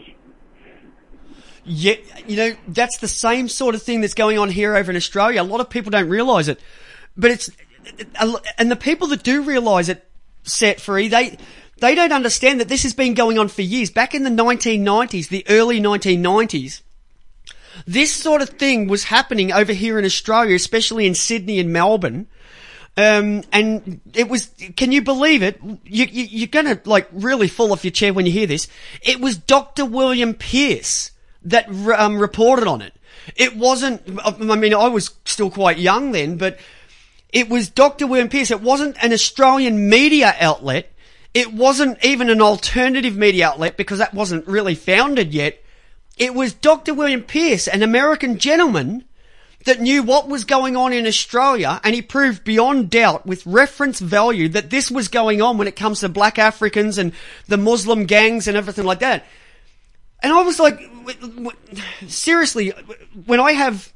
Yeah, you know, that's the same sort of thing that's going on here over in Australia. A lot of people don't realise it. But and the people that do realise it, set free, they don't understand that this has been going on for years. Back in the 1990s, the early 1990s, this sort of thing was happening over here in Australia, especially in Sydney and Melbourne. And it was, can you believe it? You're gonna like really fall off your chair when you hear this. It was Dr. William Pierce that reported on it. It wasn't, I mean, I was still quite young then, but it was Dr. William Pierce. It wasn't an Australian media outlet. It wasn't even an alternative media outlet because that wasn't really founded yet. It was Dr. William Pierce, an American gentleman that knew what was going on in Australia, and he proved beyond doubt with reference value that this was going on when it comes to black Africans and the Muslim gangs and everything like that. And I was like, seriously, when I have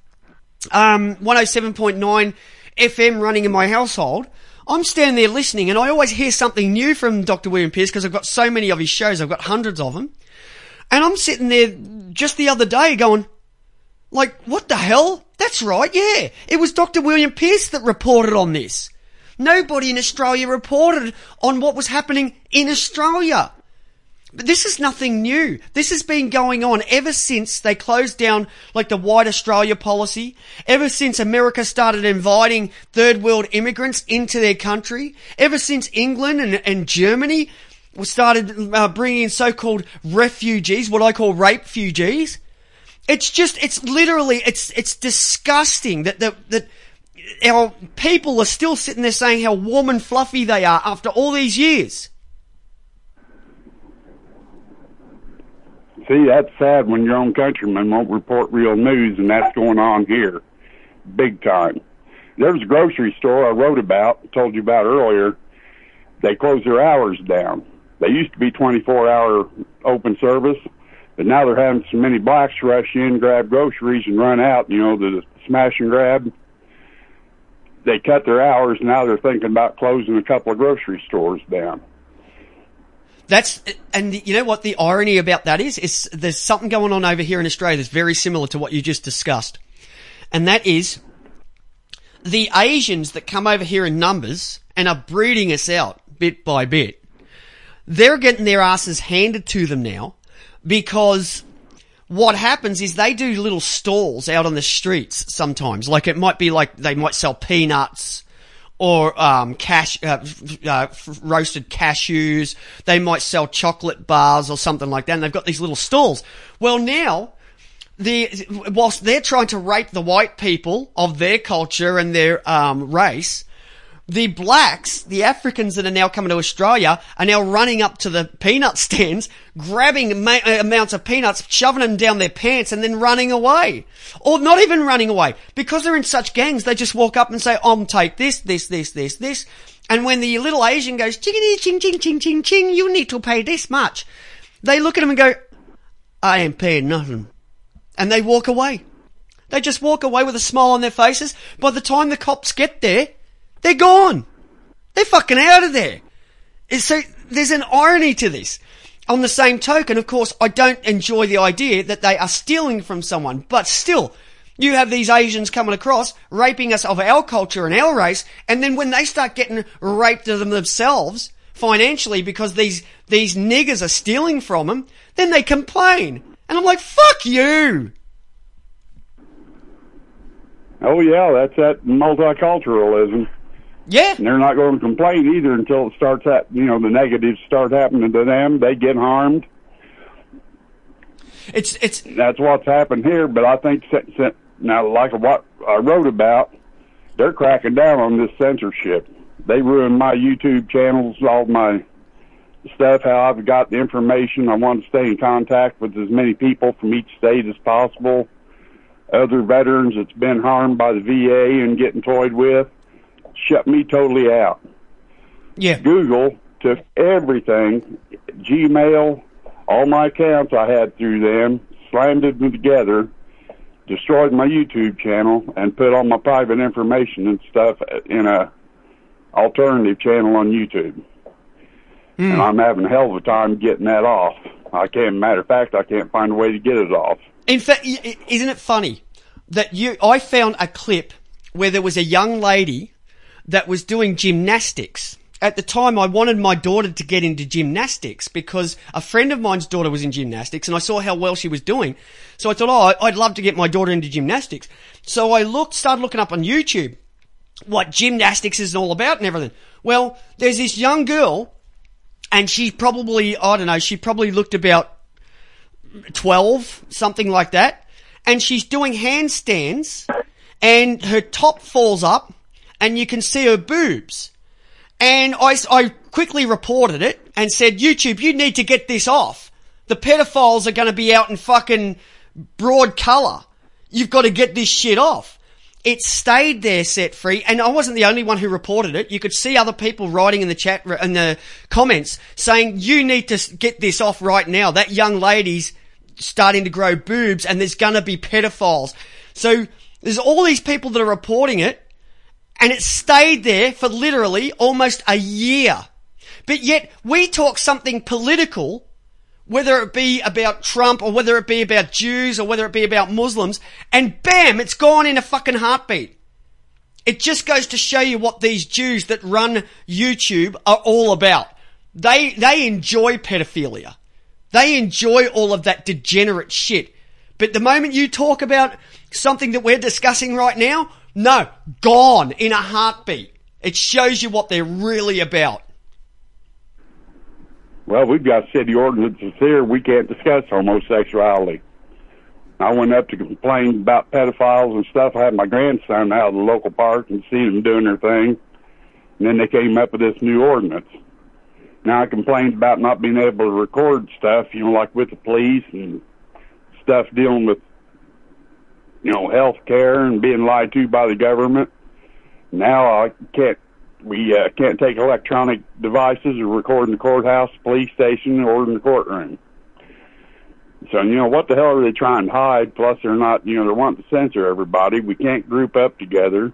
107.9 FM running in my household, I'm standing there listening and I always hear something new from Dr. William Pierce because I've got so many of his shows. I've got hundreds of them. And I'm sitting there just the other day going, like, what the hell? That's right, yeah. It was Dr. William Pierce that reported on this. Nobody in Australia reported on what was happening in Australia. But this is nothing new. This has been going on ever since they closed down like the White Australia policy, ever since America started inviting third world immigrants into their country, ever since England and Germany started bringing in so-called refugees, what I call rape-fugees. It's disgusting that our people are still sitting there saying how warm and fluffy they are after all these years. See, that's sad when your own countrymen won't report real news, and that's going on here, big time. There was a grocery store I wrote about, told you about earlier. They closed their hours down. They used to be 24-hour open service, but now they're having so many blacks rush in, grab groceries, and run out, you know, the smash and grab. They cut their hours, now they're thinking about closing a couple of grocery stores down. And you know what the irony about that is there's something going on over here in Australia that's very similar to what you just discussed. And that is the Asians that come over here in numbers and are breeding us out bit by bit. They're getting their asses handed to them now because what happens is they do little stalls out on the streets sometimes. Like, it might be like they might sell peanuts or roasted cashews. They might sell chocolate bars or something like that, and they've got these little stalls. Well, now, whilst they're trying to rape the white people of their culture and their race, the blacks, the Africans that are now coming to Australia, are now running up to the peanut stands, grabbing amounts of peanuts, shoving them down their pants, and then running away. Or not even running away. Because they're in such gangs, they just walk up and say, take this. And when the little Asian goes, chickity, ching, ching, ching, ching, ching, you need to pay this much, they look at him and go, I ain't paying nothing. And they walk away. They just walk away with a smile on their faces. By the time the cops get there, they're gone. They're fucking out of there. So there's an irony to this. On the same token, of course, I don't enjoy the idea that they are stealing from someone. But still, you have these Asians coming across, raping us of our culture and our race, and then when they start getting raped of them themselves, financially, because these niggers are stealing from them, then they complain. And I'm like, fuck you! Oh yeah, that's that multiculturalism. Yeah. And they're not going to complain either until it starts the negatives start happening to them. They get harmed. That's what's happened here, but I think now, like what I wrote about, they're cracking down on this censorship. They ruined my YouTube channels, all my stuff, how I've got the information. I want to stay in contact with as many people from each state as possible. Other veterans that's been harmed by the VA and getting toyed with, shut me totally out. Yeah. Google took everything, Gmail, all my accounts I had through them, slammed them together, destroyed my YouTube channel, and put all my private information and stuff in a alternative channel on YouTube. And I'm having a hell of a time getting that off. Matter of fact, I can't find a way to get it off. In fact, isn't it funny that I found a clip where there was a young lady that was doing gymnastics. At the time, I wanted my daughter to get into gymnastics because a friend of mine's daughter was in gymnastics and I saw how well she was doing. So I thought, I'd love to get my daughter into gymnastics. So I started looking up on YouTube what gymnastics is all about and everything. Well, there's this young girl and she probably looked about 12, something like that. And she's doing handstands and her top falls up and you can see her boobs. And I quickly reported it and said, YouTube, you need to get this off. The pedophiles are going to be out in fucking broad colour. You've got to get this shit off. It stayed there set free, and I wasn't the only one who reported it. You could see other people writing in the chat, in the comments, saying, you need to get this off right now. That young lady's starting to grow boobs and there's going to be pedophiles. So there's all these people that are reporting it. And it stayed there for literally almost a year. But yet, we talk something political, whether it be about Trump or whether it be about Jews or whether it be about Muslims, and bam, it's gone in a fucking heartbeat. It just goes to show you what these Jews that run YouTube are all about. They enjoy pedophilia. They enjoy all of that degenerate shit. But the moment you talk about something that we're discussing right now, no, gone in a heartbeat. It shows you what they're really about. Well, we've got city ordinances here. We can't discuss homosexuality. I went up to complain about pedophiles and stuff. I had my grandson out of the local park and seen them doing their thing. And then they came up with this new ordinance. Now I complained about not being able to record stuff, like with the police and stuff dealing with health care and being lied to by the government. Now we can't take electronic devices or record in the courthouse, police station, or in the courtroom. So, what the hell are they trying to hide? Plus, they're not, they're wanting to censor everybody. We can't group up together.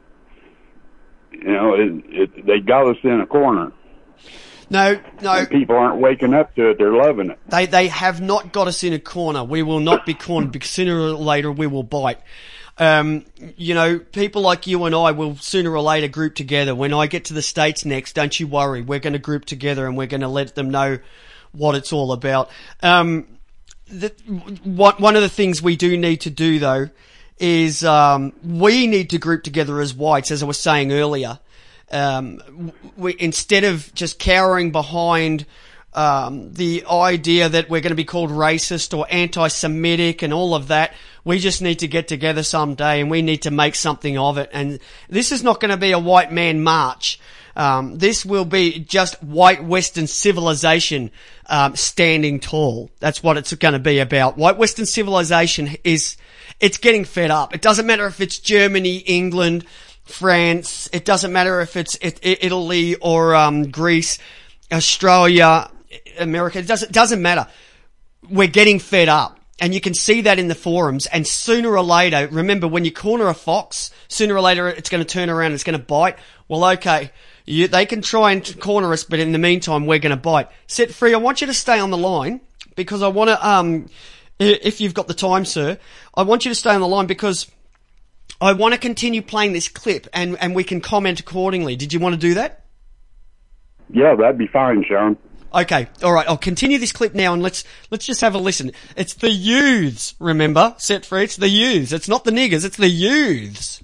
They got us in a corner. No. And people aren't waking up to it. They're loving it. They have not got us in a corner. We will not be cornered because sooner or later we will bite. People like you and I will sooner or later group together. When I get to the States next, don't you worry. We're going to group together and we're going to let them know what it's all about. one of the things we do need to do, though, is we need to group together as whites, as I was saying earlier. Instead of just cowering behind the idea that we're going to be called racist or anti-Semitic and all of that, we just need to get together someday and we need to make something of it. And this is not going to be a white man march. This will be just white Western civilization standing tall. That's what it's going to be about. White Western civilization it's getting fed up. It doesn't matter if it's Germany, England, France. It doesn't matter if it's Italy or Greece, Australia, America. It doesn't matter. We're getting fed up. And you can see that in the forums. And sooner or later, remember, when you corner a fox, sooner or later it's going to turn around and it's going to bite. Well, okay, they can try and corner us, but in the meantime, we're going to bite. Set Free, I want you to stay on the line because I want to, if you've got the time, sir, I want you to stay on the line because I want to continue playing this clip and we can comment accordingly. Did you want to do that? Yeah, that'd be fine, Sean. Okay, alright, I'll continue this clip now and let's just have a listen. It's the youths, remember? Set Free, it's the youths. It's not the niggers, it's the youths.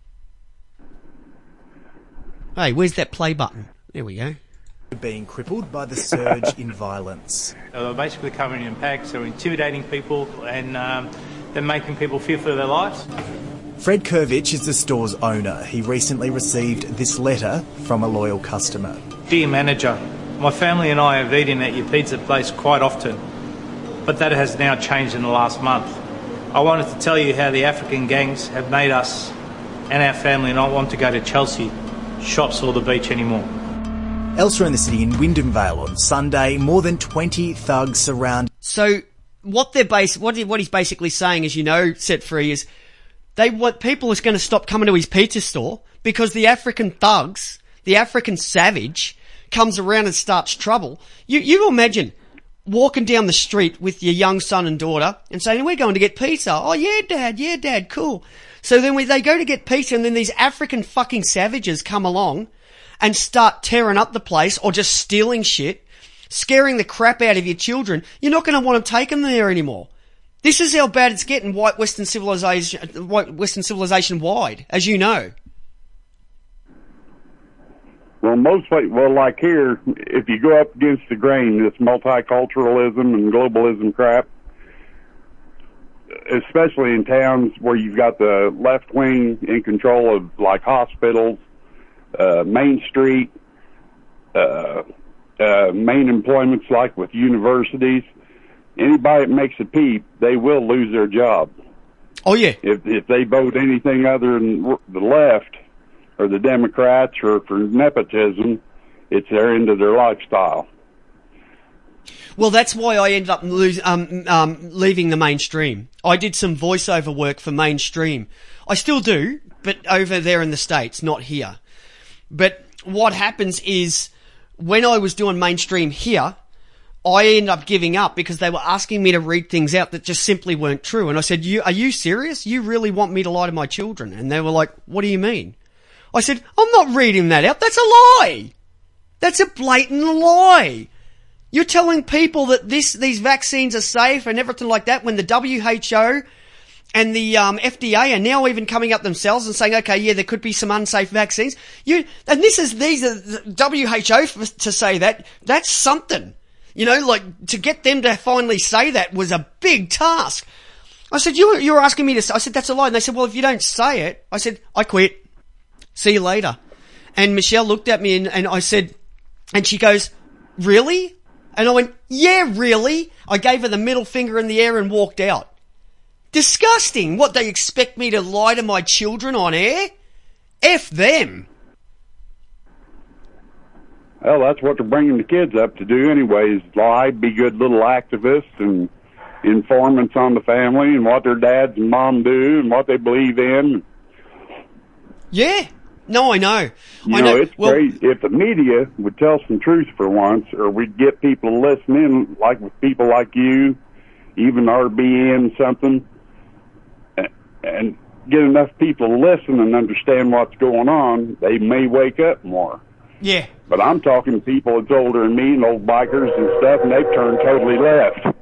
Hey, where's that play button? There we go. Being crippled by the surge in violence. They're basically coming in packs, they're intimidating people and they're making people fear for their lives. Fred Kervich is the store's owner. He recently received this letter from a loyal customer. Dear manager, my family and I have eaten at your pizza place quite often, but that has now changed in the last month. I wanted to tell you how the African gangs have made us and our family not want to go to Chelsea, shops or the beach anymore. Elsewhere in the city, in Wyndham Vale on Sunday, more than 20 thugs surround. So what he's basically saying, as you know, Set Free, is they want people is going to stop coming to his pizza store because the African thugs, the African savage, comes around and starts trouble. You imagine walking down the street with your young son and daughter and saying, we're going to get pizza. Oh, yeah, Dad, cool. So then they go to get pizza and then these African fucking savages come along and start tearing up the place or just stealing shit, scaring the crap out of your children. You're not going to want them taken there anymore. This is how bad it's getting white Western civilization wide, as you know. Well, like here, if you go up against the grain, this multiculturalism and globalism crap, especially in towns where you've got the left wing in control of like hospitals, Main Street, main employments like with universities, anybody that makes a peep, they will lose their job. Oh yeah. If they vote anything other than the left or the Democrats or for nepotism, it's their end of their lifestyle. Well, that's why I ended up leaving the mainstream. I did some voiceover work for mainstream. I still do, but over there in the States, not here. But what happens is, when I was doing mainstream here, I ended up giving up because they were asking me to read things out that just simply weren't true. And I said, are you serious? You really want me to lie to my children? And they were like, what do you mean? I said, I'm not reading that out. That's a lie. That's a blatant lie. You're telling people that these vaccines are safe and everything like that when the WHO and the FDA are now even coming up themselves and saying, okay, yeah, there could be some unsafe vaccines. These are the WHO to say that. That's something. You know, like, to get them to finally say that was a big task. I said, you're asking me to say, I said, that's a lie. And they said, well, if you don't say it, I said, I quit. See you later. And Michelle looked at me and I said, and she goes, really? And I went, yeah, really? I gave her the middle finger in the air and walked out. Disgusting. What, they expect me to lie to my children on air? F them. Well, that's what they're bringing the kids up to do anyways. Lie, be good little activists and informants on the family and what their dads and mom do and what they believe in. Yeah. No, I know. You know, it's great if the media would tell some truth for once, or we'd get people to listen in, like with people like you, even RBN something, and get enough people to listen and understand what's going on, they may wake up more. Yeah. But I'm talking to people that's older than me and old bikers and stuff, and they've turned totally left.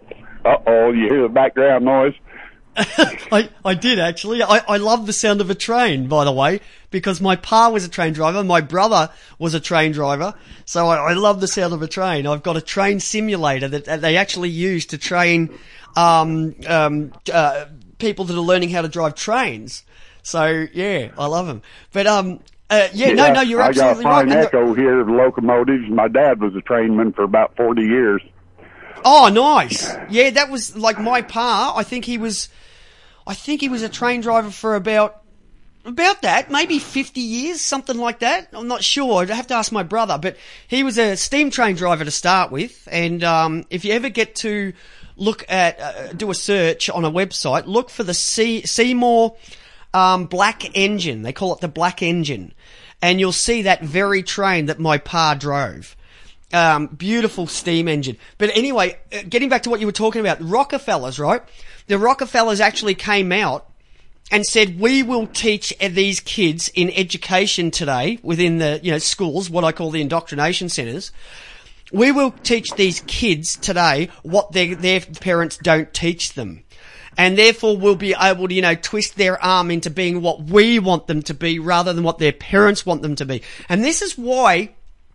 Uh-oh, you hear the background noise? I did actually. I love the sound of a train, by the way, because my pa was a train driver, my brother was a train driver, so I love the sound of a train. I've got a train simulator that they actually use to train people that are learning how to drive trains. So yeah, I love them. But no, you're absolutely right. I got a fine echo here of locomotives. My dad was a trainman for about 40 years. Oh, nice. Yeah, that was like my pa. I think he was a train driver for about that, maybe 50 years, something like that. I'm not sure. I'd have to ask my brother, but he was a steam train driver to start with. And, if you ever get to look at, do a search on a website, look for the Seymour, Black Engine. They call it the Black Engine. And you'll see that very train that my pa drove. Beautiful steam engine. But anyway, getting back to what you were talking about, Rockefellers, right? The Rockefellers actually came out and said, we will teach these kids in education today within the, schools, what I call the indoctrination centres. We will teach these kids today what their parents don't teach them. And therefore we'll be able to, twist their arm into being what we want them to be rather than what their parents want them to be. And this is why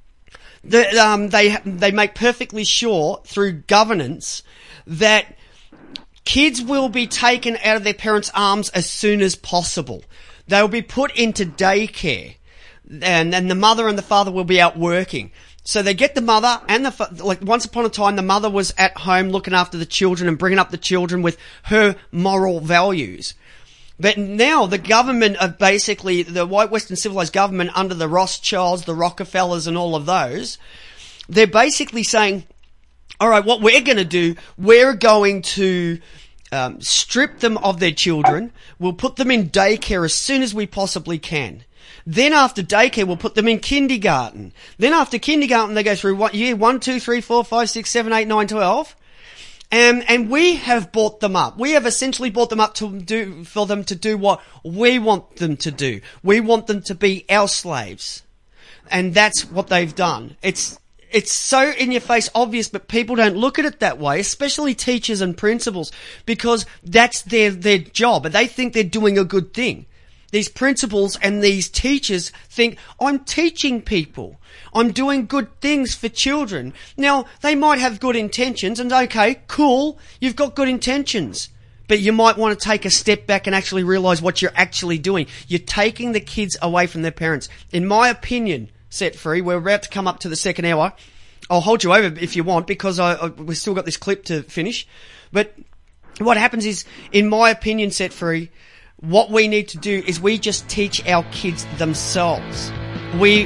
they make perfectly sure through governance that kids will be taken out of their parents' arms as soon as possible. They will be put into daycare, and the mother and the father will be out working. So they get the mother and once upon a time the mother was at home looking after the children and bringing up the children with her moral values. But now the government of basically the white Western civilized government under the Rothschilds, the Rockefellers and all of those, they're basically saying, all right, what we're going to do, we're going to strip them of their children. We'll put them in daycare as soon as we possibly can. Then after daycare, we'll put them in kindergarten. Then after kindergarten, they go through year 1, 2, 3, 4, 5, 6, 7, 8, 9, 12. And we have brought them up. We have essentially brought them up for them to do what we want them to do. We want them to be our slaves. And that's what they've done. It's so in your face obvious, but people don't look at it that way, especially teachers and principals, because that's their job, and they think they're doing a good thing. These principals and these teachers think, I'm teaching people. I'm doing good things for children. Now, they might have good intentions, and okay, cool, you've got good intentions. But you might want to take a step back and actually realise what you're actually doing. You're taking the kids away from their parents. In my opinion, Set Free, we're about to come up to the second hour. I'll hold you over if you want, because we've still got this clip to finish. But what happens is, in my opinion, Set Free, what we need to do is we just teach our kids themselves. We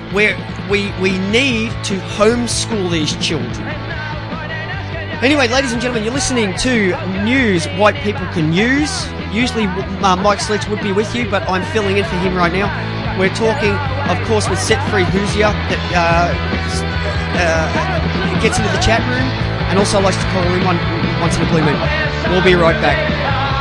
need to homeschool these children. Anyway, ladies and gentlemen, you're listening to News White People Can Use. Usually Mike Sledge would be with you, but I'm filling in for him right now. We're talking, of course, with Set Free Hoosier that gets into the chat room and also likes to call in once in a blue moon. We'll be right back.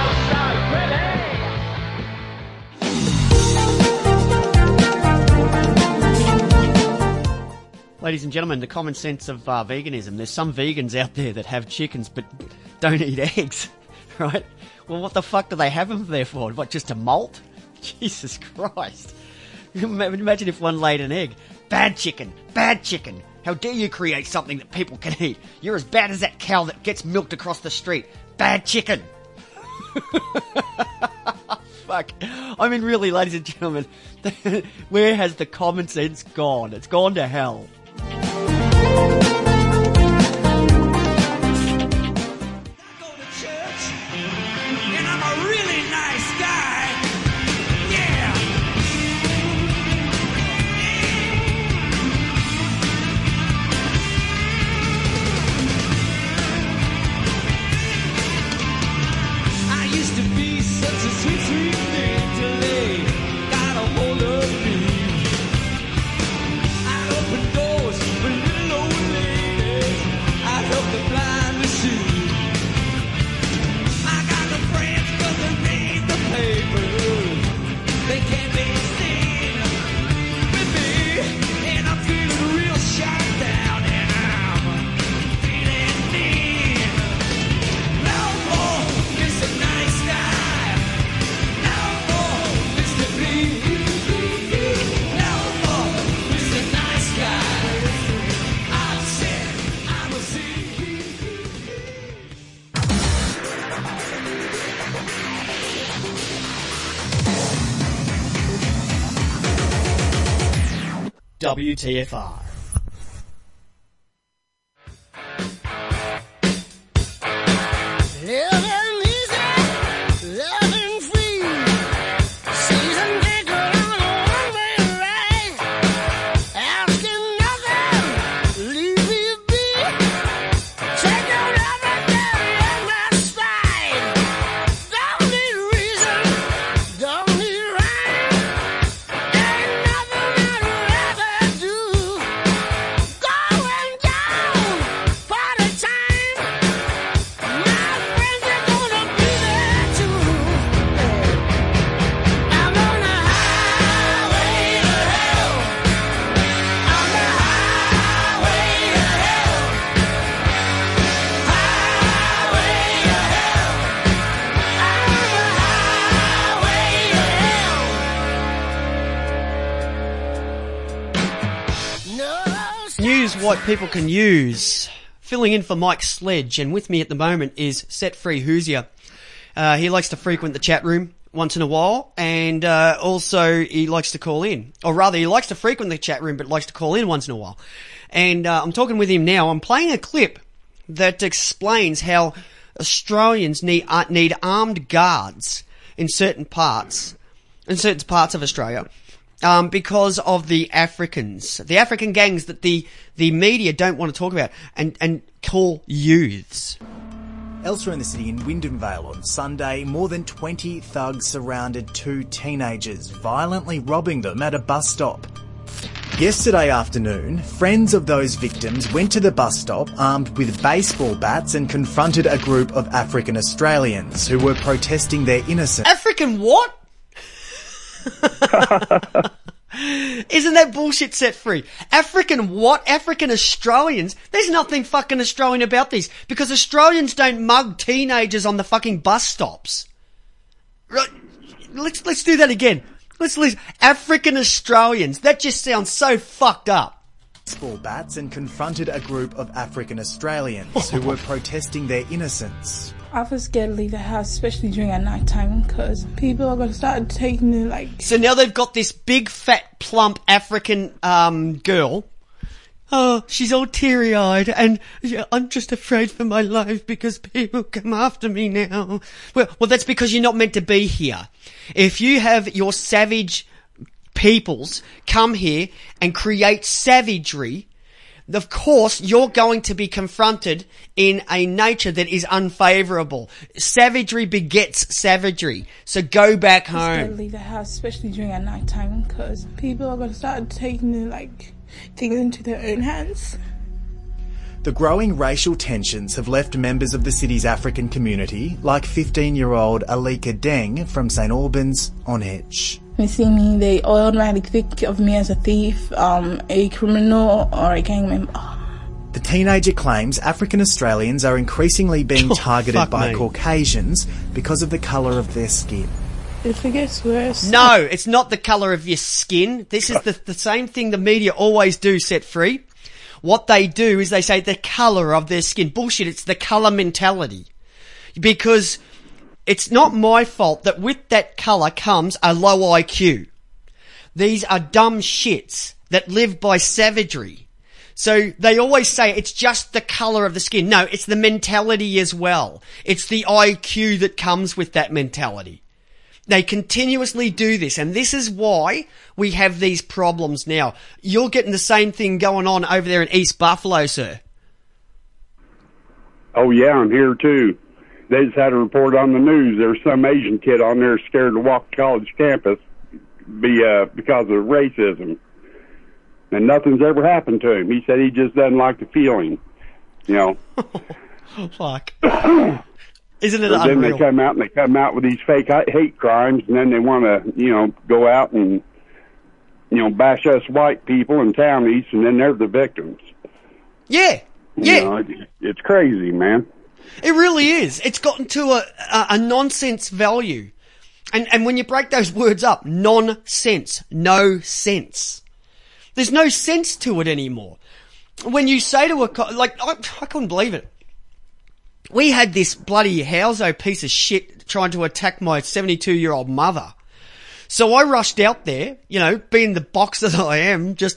Ladies and gentlemen, the common sense of veganism. There's some vegans out there that have chickens but don't eat eggs, right? Well, what the fuck do they have them there for? What, just to molt? Jesus Christ. Imagine if one laid an egg. Bad chicken. Bad chicken. How dare you create something that people can eat? You're as bad as that cow that gets milked across the street. Bad chicken. Fuck. I mean, really, ladies and gentlemen, where has the common sense gone? It's gone to hell. Doors with little old lady. WTFR. Living easy, living free. Season ticket on a one-way ride. Asking nothing, leave me be. Take your everything in my stride. Don't need reason, don't need rhyme. Ain't nothing I'd rather do. Going down, party time. My friends are gonna be there too. I'm on the highway to hell. On the highway to hell. Highway to hell. I'm on the highway to hell. No. News what people can use. Filling in for Mike Sledge, and with me at the moment is Set Free Hoosier. He likes to frequent the chat room once in a while, and also he likes to call in. Or rather, he likes to frequent the chat room, but likes to call in once in a while. And I'm talking with him now. I'm playing a clip that explains how Australians need armed guards in certain parts of Australia. Because of the African gangs that the media don't want to talk about and call youths. Elsewhere in the city, in Wyndham Vale on Sunday, more than 20 thugs surrounded two teenagers, violently robbing them at a bus stop. Yesterday afternoon, friends of those victims went to the bus stop armed with baseball bats and confronted a group of African Australians who were protesting their innocence. African what? Isn't that bullshit, Set Free? African what? African Australians? There's nothing fucking Australian about this, because Australians don't mug teenagers on the fucking bus stops. Right? Let's do that again. Let's African Australians. That just sounds so fucked up. Baseball bats and confronted a group of African Australians who were protesting their innocence. I was scared to leave the house, especially during at night time, because people are going to start taking me like... So now they've got this big, fat, plump African girl. Oh, she's all teary-eyed, and I'm just afraid for my life because people come after me now. Well, that's because you're not meant to be here. If you have your savage peoples come here and create savagery, of course, you're going to be confronted in a nature that is unfavourable. Savagery begets savagery. So go back home. I scared to leave the house, especially during at night time, because people are going to start taking things into their own hands. The growing racial tensions have left members of the city's African community, like 15-year-old Alika Deng from St Albans, on edge. When they see me, they automatically think of me as a thief, a criminal, or a gang member. The teenager claims African Australians are increasingly being targeted by Caucasians because of the colour of their skin. If it gets worse... No, it's not the colour of your skin. This is the same thing the media always do, Set Free. What they do is they say the colour of their skin. Bullshit, it's the colour mentality. Because it's not my fault that with that colour comes a low IQ. These are dumb shits that live by savagery. So they always say it's just the colour of the skin. No, it's the mentality as well. It's the IQ that comes with that mentality. They continuously do this, and this is why we have these problems now. You're getting the same thing going on over there in East Buffalo, sir. Oh, yeah, I'm here, too. They just had a report on the news. There's some Asian kid on there scared to walk the college campus because of racism. And nothing's ever happened to him. He said he just doesn't like the feeling, you know. Fuck. Isn't it unreal? Then they come out with these fake hate crimes, and then they want to, go out and, bash us white people and townies, and then they're the victims. Yeah. Yeah. It's crazy, man. It really is. It's gotten to a nonsense value. And when you break those words up, nonsense, no sense. There's no sense to it anymore. When you say to I couldn't believe it. We had this bloody Houso piece of shit trying to attack my 72-year-old mother. So I rushed out there, being the box that I am, just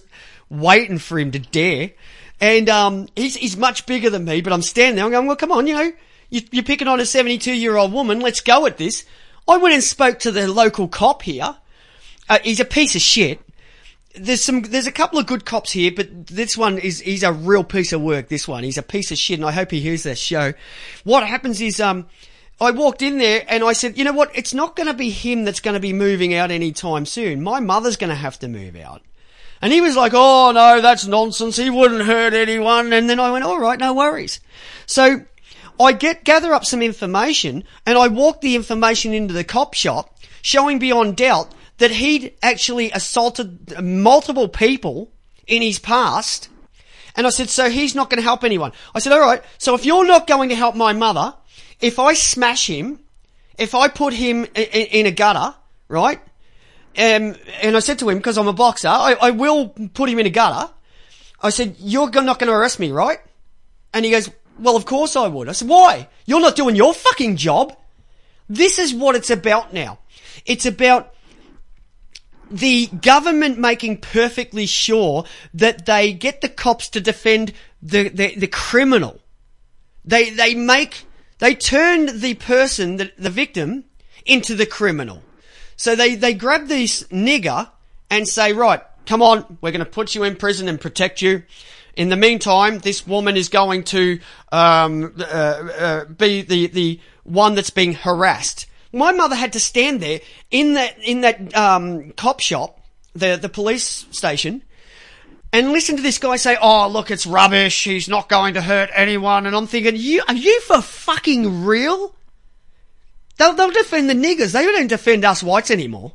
waiting for him to dare. And he's much bigger than me, but I'm standing there. I'm going, well, come on, you're picking on a 72-year-old woman. Let's go at this. I went and spoke to the local cop here. He's a piece of shit. There's a couple of good cops here, but this one he's a real piece of work, this one. He's a piece of shit, and I hope he hears this show. What happens is, I walked in there and I said, you know what? It's not going to be him that's going to be moving out anytime soon. My mother's going to have to move out. And he was like, oh no, that's nonsense. He wouldn't hurt anyone. And then I went, all right, no worries. So I gather up some information and I walked the information into the cop shop, showing beyond doubt that he'd actually assaulted multiple people in his past. And I said, so he's not going to help anyone. I said, all right, so if you're not going to help my mother, if I smash him, if I put him in a gutter, right? And I said to him, because I'm a boxer, I will put him in a gutter. I said, you're not going to arrest me, right? And he goes, well, of course I would. I said, why? You're not doing your fucking job. This is what it's about now. It's about the government making perfectly sure that they get the cops to defend the criminal. They turn the person, the victim, into the criminal. So they grab this nigger and say, right, come on, we're going to put you in prison and protect you. In the meantime, this woman is going to be the one that's being harassed. My mother had to stand there in that cop shop, the police station, and listen to this guy say, oh, look, it's rubbish, he's not going to hurt anyone. And I'm thinking, are you for fucking real? They'll defend the niggers. They don't defend us whites anymore.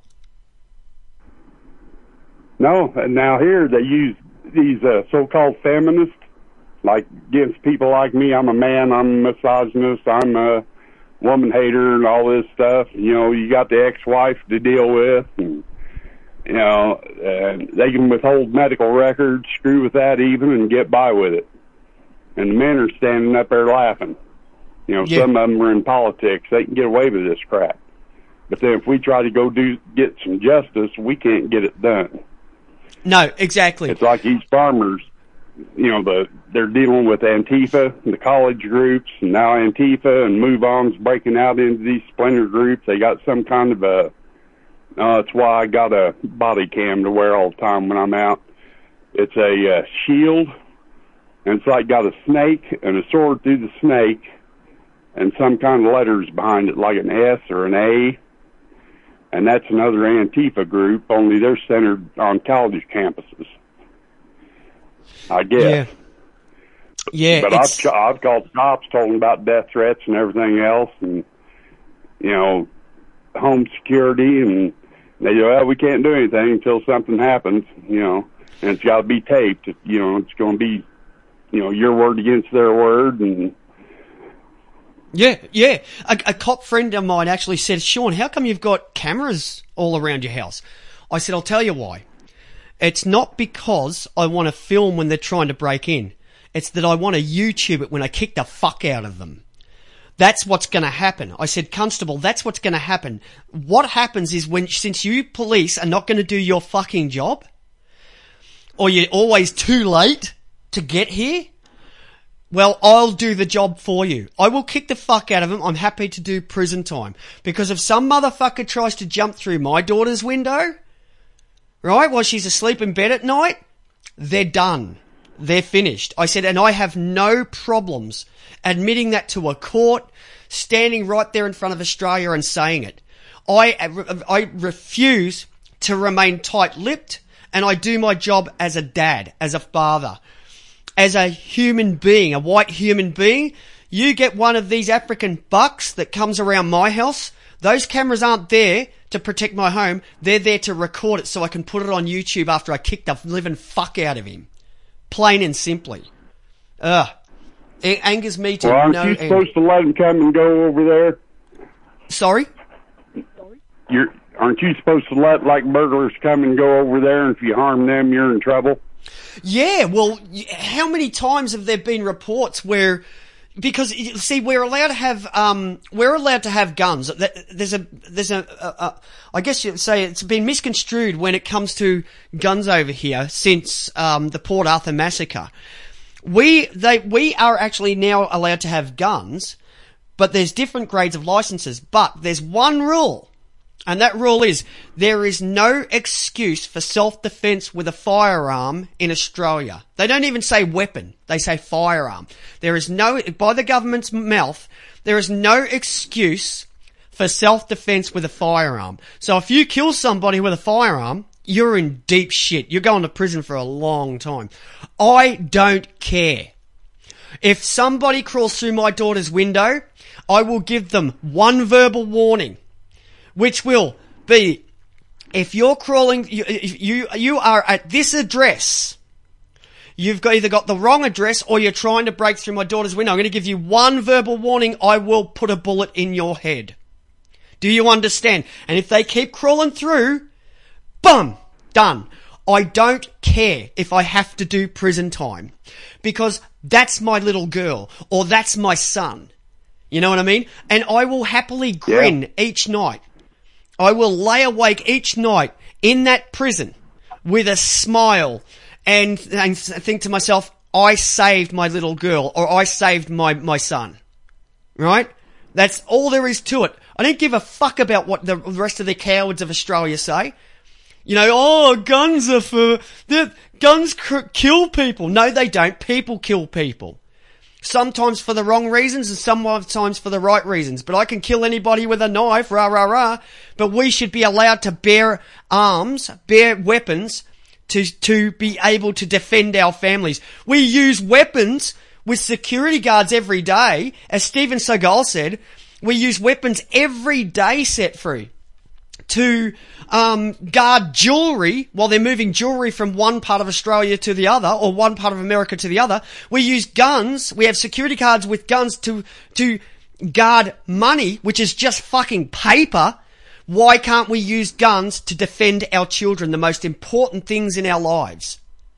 No, and now here they use these so-called feminists, like against people like me. I'm a man, I'm a misogynist, I'm a woman hater and all this stuff. You know, you got the ex-wife to deal with, and, you know, they can withhold medical records, screw with that even, and get by with it. And the men are standing up there laughing. You know, some of them are in politics. They can get away with this crap. But then if we try to go get some justice, we can't get it done. No, exactly. It's like these farmers, you know, they're dealing with Antifa, the college groups, and now Antifa and MoveOn's breaking out into these splinter groups. They got some kind of that's why I got a body cam to wear all the time when I'm out. It's a shield, and it's like got a snake and a sword through the snake, and some kind of letters behind it, like an S or an A. And that's another Antifa group, only they're centered on college campuses, I guess. Yeah. But I've called cops, told them about death threats and everything else, and, you know, home security, and they go, well, we can't do anything until something happens, you know, and it's got to be taped. You know, it's going to be, you know, your word against their word, and Yeah. A cop friend of mine actually said, Sean, how come you've got cameras all around your house? I said, I'll tell you why. It's not because I want to film when they're trying to break in. It's that I want to YouTube it when I kick the fuck out of them. That's what's going to happen. I said, Constable, that's what's going to happen. What happens is since you police are not going to do your fucking job, or you're always too late to get here, well, I'll do the job for you. I will kick the fuck out of them. I'm happy to do prison time. Because if some motherfucker tries to jump through my daughter's window, right, while she's asleep in bed at night, they're done. They're finished. I said, and I have no problems admitting that to a court, standing right there in front of Australia and saying it. I refuse to remain tight-lipped, and I do my job as a dad, as a father. As a human being, a white human being, you get one of these African bucks that comes around my house, those cameras aren't there to protect my home, they're there to record it so I can put it on YouTube after I kick the living fuck out of him. Plain and simply. It angers me to well, aren't you supposed to let him come and go over there? Sorry? Aren't you supposed to let, like, burglars come and go over there, and if you harm them, you're in trouble? Yeah, well, how many times have there been reports where, because you see, we're allowed to have guns. I guess you'd say it's been misconstrued when it comes to guns over here since, the Port Arthur massacre. We are actually now allowed to have guns, but there's different grades of licenses. But there's one rule. And that rule is, there is no excuse for self-defense with a firearm in Australia. They don't even say weapon, they say firearm. There is no, by the government's mouth, there is no excuse for self-defense with a firearm. So if you kill somebody with a firearm, you're in deep shit. You're going to prison for a long time. I don't care. If somebody crawls through my daughter's window, I will give them one verbal warning. Which will be, if you're crawling, you are at this address, you've either got the wrong address or you're trying to break through my daughter's window. I'm going to give you one verbal warning. I will put a bullet in your head. Do you understand? And if they keep crawling through, boom, done. I don't care if I have to do prison time, because that's my little girl or that's my son. You know what I mean? And I will happily grin each night. I will lay awake each night in that prison with a smile and think to myself, I saved my little girl, or I saved my son. Right? That's all there is to it. I don't give a fuck about what the rest of the cowards of Australia say. You know, oh, guns kill people. No, they don't. People kill people. Sometimes for the wrong reasons and sometimes for the right reasons. But I can kill anybody with a knife, rah, rah, rah. But we should be allowed to bear arms, bear weapons to be able to defend our families. We use weapons with security guards every day. As Steven Seagal said, we use weapons every day, Set Free, to guard jewellery while they're moving jewellery from one part of Australia to the other, or one part of America to the other. We use guns. We have security guards with guns to guard money, which is just fucking paper. Why can't we use guns to defend our children, the most important things in our lives?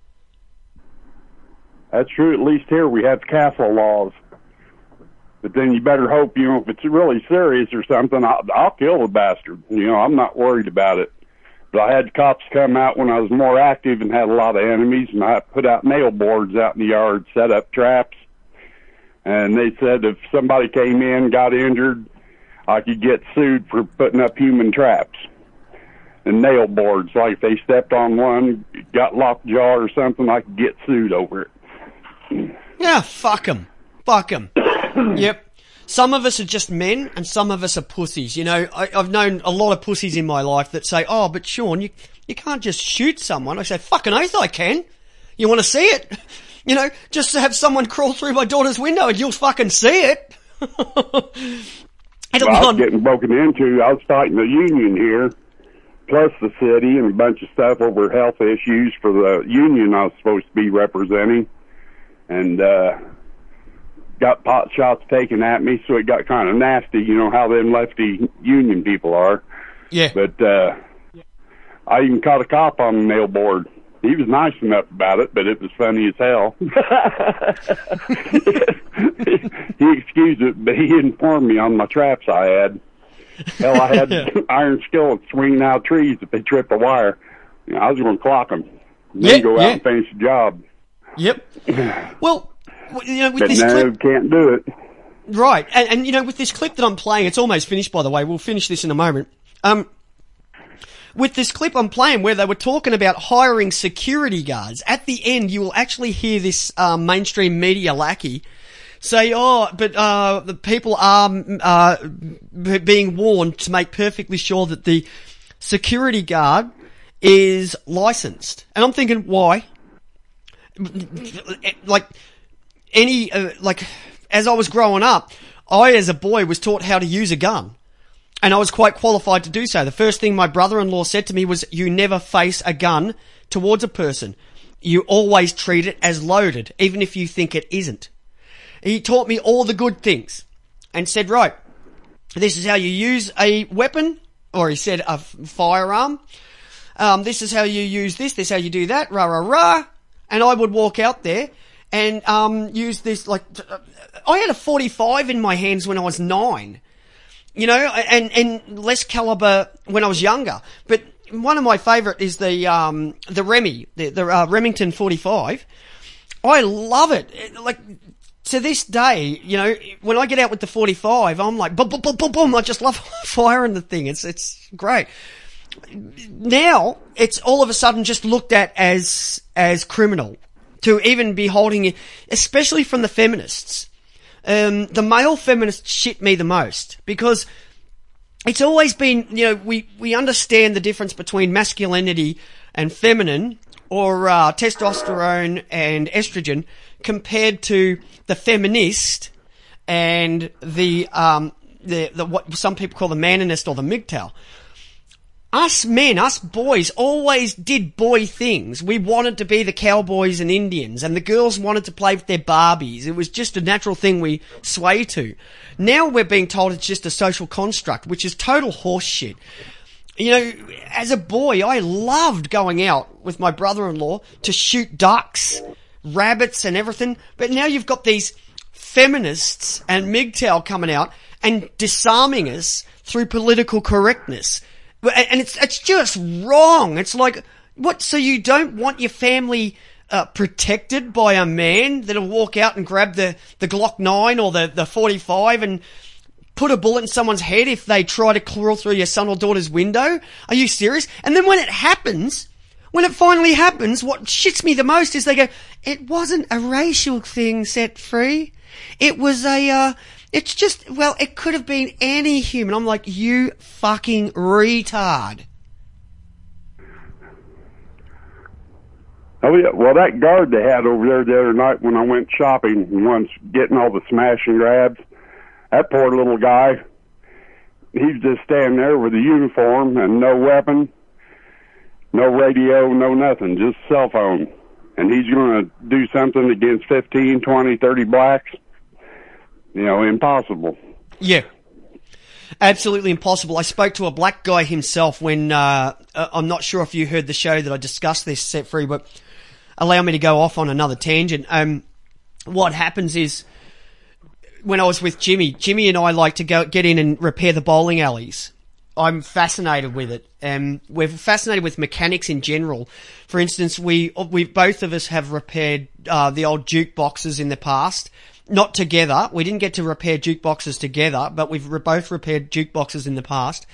That's true. At least here we have castle laws. But then you better hope, if it's really serious or something, I'll kill the bastard. I'm not worried about it. But I had cops come out when I was more active and had a lot of enemies, and I put out nail boards out in the yard, set up traps. And they said if somebody came in, got injured, I could get sued for putting up human traps. And nail boards, like if they stepped on one, got lockjaw or something, I could get sued over it. Yeah, fuck 'em. Fuck 'em. Yep. Some of us are just men and some of us are pussies. I've known a lot of pussies in my life that say, oh, but Sean, you can't just shoot someone. I say, fucking oath I can. You want to see it? Just to have someone crawl through my daughter's window and you'll fucking see it. I was getting broken into. I was fighting the union here, plus the city, and a bunch of stuff over health issues for the union I was supposed to be representing. And, got pot shots taken at me, so it got kind of nasty, how them lefty union people are. Yeah. But I even caught a cop on the nail board. He was nice enough about it, but it was funny as hell. He excused it, but he informed me on my traps I had. Hell, I had iron skillets swinging out trees if they tripped a wire. I was going to clock them. Then go out and finish the job. Yep. Well, with but this clip, can't do it. Right, and with this clip that I'm playing, it's almost finished, by the way. We'll finish this in a moment. With this clip I'm playing where they were talking about hiring security guards, at the end you will actually hear this mainstream media lackey say, oh, but the people are being warned to make perfectly sure that the security guard is licensed. And I'm thinking, why? As I was growing up, I, as a boy, was taught how to use a gun. And I was quite qualified to do so. The first thing my brother-in-law said to me was, you never face a gun towards a person. You always treat it as loaded, even if you think it isn't. He taught me all the good things and said, right, this is how you use a weapon, or he said a firearm. This is how you use this is how you do that, rah, rah, rah. And I would walk out there and used this, like, I had a 45 in my hands when I was 9, you know, and less caliber when I was younger. But one of my favourite is the Remy, the Remington 45. I love it. Like, to this day, you know, when I get out with the 45, I'm like, boom, boom, boom, boom, boom. I just love firing the thing. It's great. Now, it's all of a sudden just looked at as criminal to even be holding it, especially from the feminists. The male feminists shit me the most, because it's always been, you know, we understand the difference between masculinity and feminine, or testosterone and estrogen, compared to the feminist and the what some people call the maninist or the MGTOW. Us men, us boys, always did boy things. We wanted to be the cowboys and Indians, and the girls wanted to play with their Barbies. It was just a natural thing we sway to. Now we're being told it's just a social construct, which is total horse shit. You know, as a boy, I loved going out with my brother-in-law to shoot ducks, rabbits and everything. But now you've got these feminists and MGTOW coming out and disarming us through political correctness. And it's just wrong. It's like, what, so you don't want your family protected by a man that'll walk out and grab the Glock 9 or the 45 and put a bullet in someone's head if they try to crawl through your son or daughter's window? Are you serious? And then when it finally happens, what shits me the most is they go, it wasn't a racial thing, Set Free. It was it's just, well, it could have been any human. I'm like, you fucking retard. Oh yeah, well that guard they had over there the other night when I went shopping and once getting all the smash and grabs, that poor little guy, he's just standing there with a uniform and no weapon, no radio, no nothing, just cell phone. And he's going to do something against 15, 20, 30 blacks. You know, impossible. Yeah. Absolutely impossible. I spoke to a black guy himself when, I'm not sure if you heard the show that I discussed this, Set Free, but allow me to go off on another tangent. What happens is, when I was with Jimmy and I like to get in and repair the bowling alleys. I'm fascinated with it. We're fascinated with mechanics in general. For instance, we both of us have repaired, the old jukeboxes in the past. Not together. We didn't get to repair jukeboxes together, but we've both repaired jukeboxes in the past.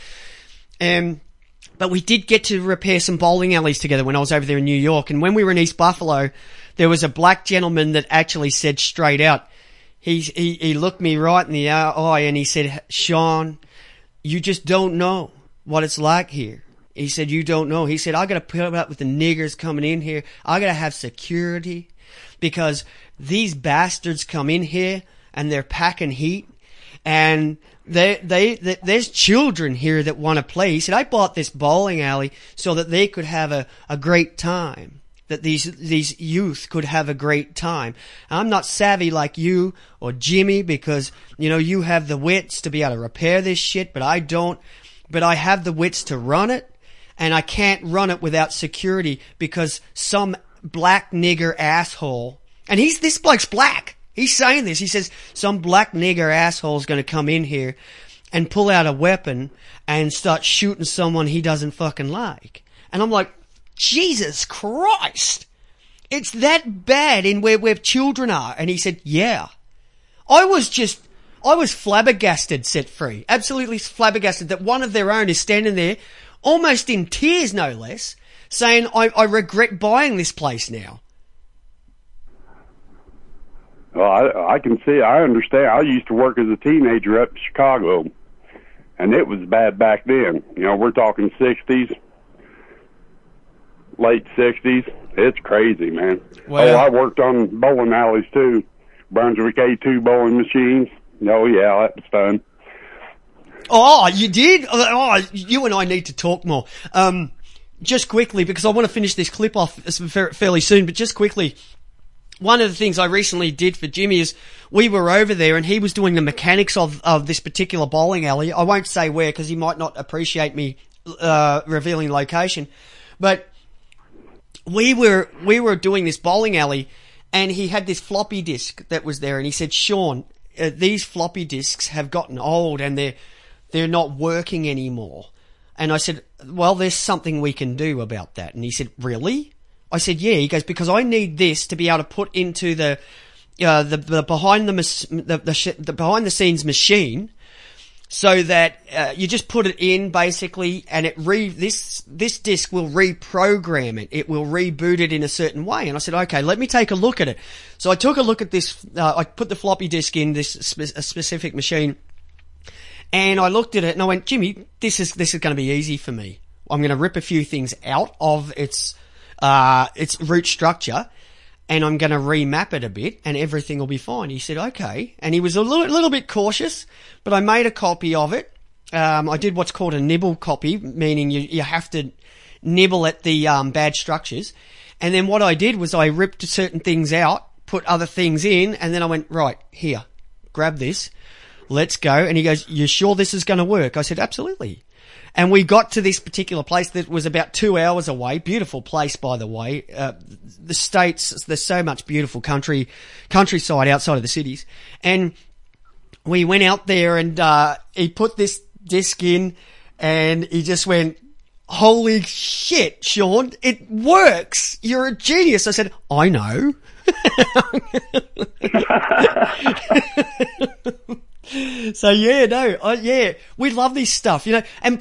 But we did get to repair some bowling alleys together when I was over there in New York. And when we were in East Buffalo, there was a black gentleman that actually said straight out, he looked me right in the eye and he said, Sean, you just don't know what it's like here. He said, you don't know. He said, I gotta put up with the niggers coming in here. I gotta have security because these bastards come in here and they're packing heat and there's children here that want to play. He said, I bought this bowling alley so that they could have a great time. That these youth could have a great time. I'm not savvy like you or Jimmy because, you know, you have the wits to be able to repair this shit, but I don't. But I have the wits to run it, and I can't run it without security because some black nigger asshole, and this bloke's black. He's saying this. He says, some black nigger asshole's gonna come in here and pull out a weapon and start shooting someone he doesn't fucking like. And I'm like, Jesus Christ, it's that bad in where children are. And he said, yeah. I was flabbergasted, Set Free. Absolutely flabbergasted that one of their own is standing there, almost in tears no less, saying, I regret buying this place now. Well, I can see, I understand. I used to work as a teenager up in Chicago, and it was bad back then. You know, we're talking 60s. Late 60s. It's crazy, man. Well, I worked on bowling alleys too. Brunswick A2 bowling machines. Oh yeah, that was fun. Oh, you did? Oh, you and I need to talk more. Just quickly, because I want to finish this clip off fairly soon, but just quickly, one of the things I recently did for Jimmy is we were over there and he was doing the mechanics of this particular bowling alley. I won't say where because he might not appreciate me revealing location, but we were doing this bowling alley, And he had this floppy disk that was there, and he said, Sean, these floppy disks have gotten old and they're not working anymore. And I said, well, there's something we can do about that. And he said, really? I said, yeah. He goes, because I need this to be able to put into the behind the behind the scenes machine, so that you just put it in basically, and this disc will reprogram it. It will reboot it in a certain way. And I said, okay, let me take a look at it. So I took a look at this. I put the floppy disk in this specific machine, and I looked at it and I went, Jimmy, this is going to be easy for me. I'm going to rip a few things out of its root structure, and I'm going to remap it a bit, and everything will be fine. He said, okay. And he was a little bit cautious, but I made a copy of it. I did what's called a nibble copy, meaning you have to nibble at the bad structures. And then what I did was I ripped certain things out, put other things in, and then I went, right, here, grab this, let's go. And he goes, you sure this is going to work? I said, absolutely. And we got to this particular place that was about 2 hours away. Beautiful place, by the way. The States, there's so much beautiful countryside outside of the cities. And we went out there, and he put this disc in, and he just went, holy shit, Sean, it works. You're a genius. I said, I know. So we love this stuff, and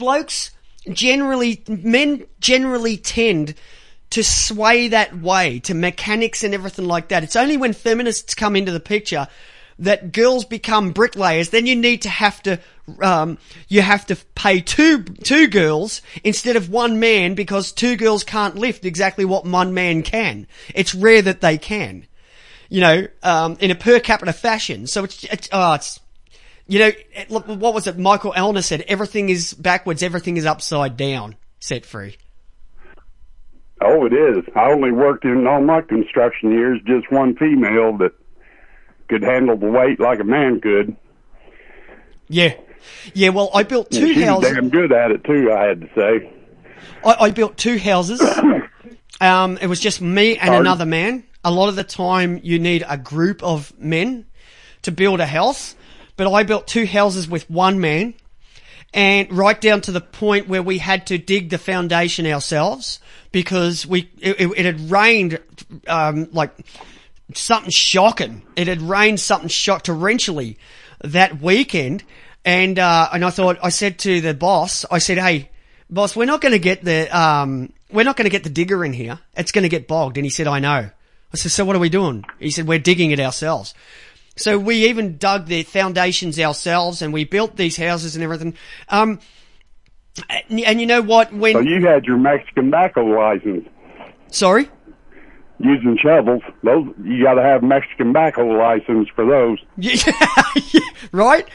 men generally tend to sway that way to mechanics and everything like that. It's only when feminists come into the picture that girls become bricklayers. Then you have to pay two girls instead of one man, because two girls can't lift exactly what one man can. It's rare that they can, in a per capita fashion. So it's what was it? Michael Elner said, everything is backwards, everything is upside down, set free. Oh, it is. I only worked in all my construction years, just one female that could handle the weight like a man could. Yeah. Yeah, well, I built two houses. She was damn good at it too, I had to say. I built two houses. It was just me and another man. A lot of the time you need a group of men to build a house. But I built two houses with one man, and right down to the point where we had to dig the foundation ourselves, because it had rained, like something shocking. It had rained something torrentially that weekend. And I said to the boss, hey, boss, we're not going to get the digger in here. It's going to get bogged. And he said, I know. I said, so what are we doing? He said, we're digging it ourselves. So we even dug the foundations ourselves, and we built these houses and everything. And you know what? So you had your Mexican backhoe license. Sorry? Using shovels. Those, you got to have Mexican backhoe license for those. Yeah, right?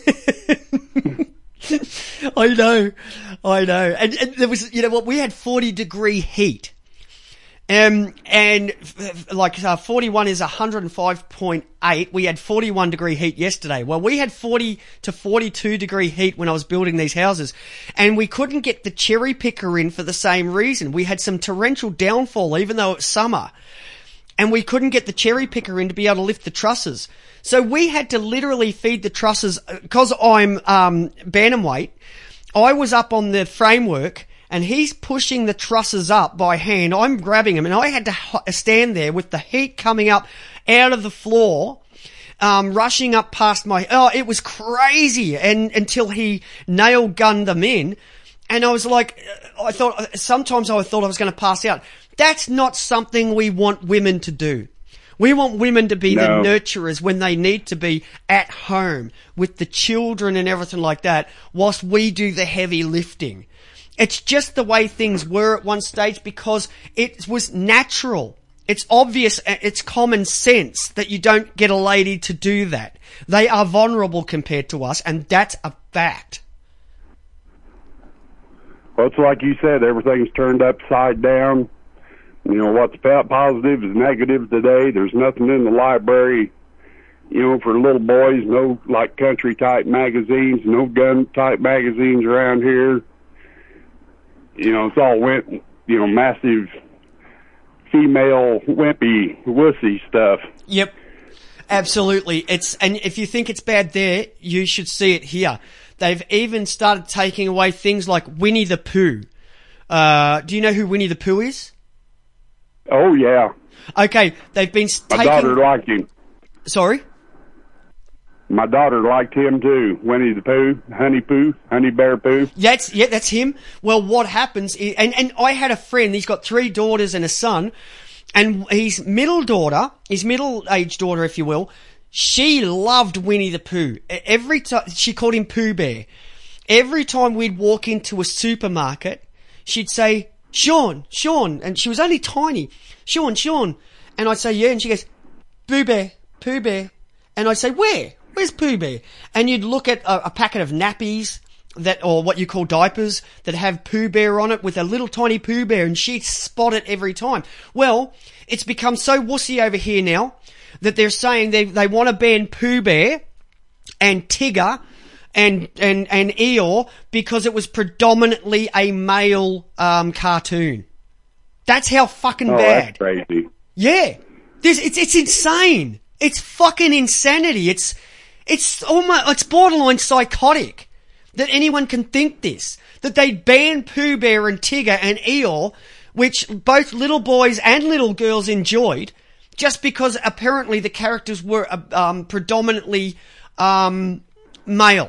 I know. And there was, we had 40-degree heat. And like 41 is 105.8. We had 41-degree heat yesterday. Well, we had 40 to 42-degree heat when I was building these houses, and we couldn't get the cherry picker in for the same reason. We had some torrential downfall, even though it's summer, and we couldn't get the cherry picker in to be able to lift the trusses. So we had to literally feed the trusses, because I'm bantamweight. I was up on the framework, and he's pushing the trusses up by hand. I'm grabbing them, and I had to stand there with the heat coming up out of the floor, rushing up past it was crazy. And until he nail gunned them in, and I was like, sometimes I thought I was going to pass out. That's not something we want women to do. We want women to be the nurturers when they need to be at home with the children and everything like that, whilst we do the heavy lifting. It's just the way things were at one stage, because it was natural. It's obvious, it's common sense that you don't get a lady to do that. They are vulnerable compared to us, and that's a fact. Well, it's like you said, everything's turned upside down. What's positive is negative today. There's nothing in the library, for little boys, no like country type magazines, no gun type magazines around here. It's all went, massive female wimpy wussy stuff. Yep. Absolutely. And if you think it's bad there, you should see it here. They've even started taking away things like Winnie the Pooh. Do you know who Winnie the Pooh is? Oh, yeah. Okay, they've been My daughter liked him. Sorry? My daughter liked him too. Winnie the Pooh, Honey Bear Pooh. That's him. Well, what happens is, and I had a friend, he's got 3 daughters and a son, and his middle-aged daughter, if you will, she loved Winnie the Pooh. Every time, she called him Pooh Bear. Every time we'd walk into a supermarket, she'd say, Sean, and she was only tiny. Sean. And I'd say, yeah, and she goes, Pooh Bear. And I'd say, Where's Pooh Bear? And you'd look at a packet of nappies or what you call diapers that have Pooh Bear on it with a little tiny Pooh Bear, and she'd spot it every time. Well, it's become so wussy over here now that they're saying they want to ban Pooh Bear and Tigger and Eeyore because it was predominantly a male cartoon. That's how fucking bad. That's crazy. Yeah. It's insane. It's fucking insanity. It's borderline psychotic that anyone can think this. That they'd ban Pooh Bear and Tigger and Eeyore, which both little boys and little girls enjoyed, just because apparently the characters were predominantly male.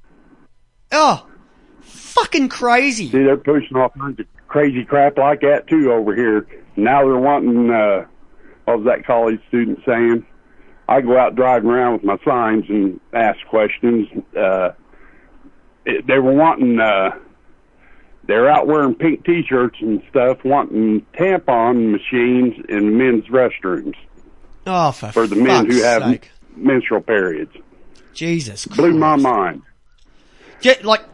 Oh, fucking crazy. See, they're pushing all kinds of crazy crap like that too over here. Now they're wanting, what was that college student saying? I go out driving around with my signs and ask questions. They were wanting, they're out wearing pink t-shirts and stuff, wanting tampon machines in men's restrooms. Oh, for the men who have menstrual periods. Jesus Christ. Blew my mind. Yeah,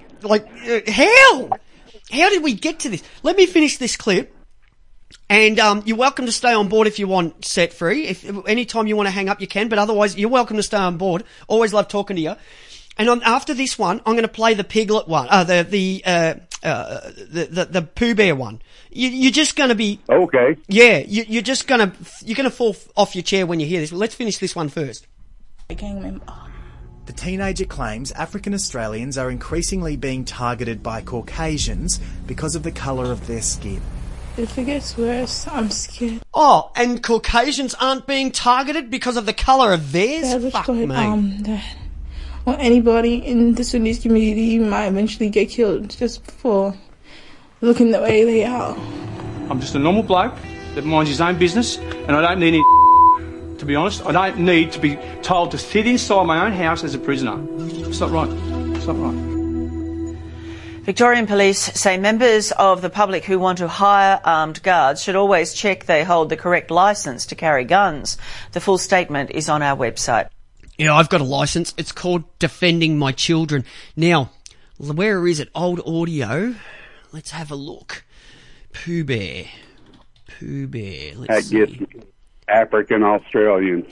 how? How did we get to this? Let me finish this clip. And you're welcome to stay on board if you want, Set Free. If anytime you want to hang up, you can. But otherwise, you're welcome to stay on board. Always love talking to you. And after this one, I'm going to play the Piglet one, the Pooh Bear one. You're just going to be okay. Yeah, you're going to fall off your chair when you hear this. But let's finish this one first. The teenager claims African Australians are increasingly being targeted by Caucasians because of the colour of their skin. If it gets worse, I'm scared. Oh, and Caucasians aren't being targeted because of the colour of theirs? Fuck me. Or anybody in the Sudanese community might eventually get killed just for looking the way they are. I'm just a normal bloke that minds his own business, and I don't need any to be honest. I don't need to be told to sit inside my own house as a prisoner. It's not right. It's not right. Victorian Police say members of the public who want to hire armed guards should always check they hold the correct licence to carry guns. The full statement is on our website. Yeah, I've got a licence. It's called Defending My Children. Now, where is it? Old audio. Let's have a look. Pooh Bear. Let's see. African Australians.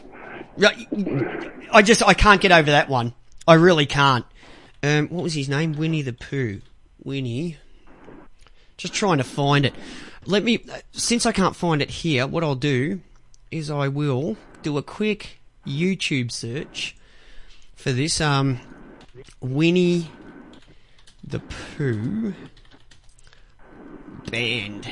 I can't get over that one. I really can't. What was his name? Winnie the Pooh. Winnie. Just trying to find it. Since I can't find it here, what I'll do is I will do a quick YouTube search for this, Winnie the Pooh band.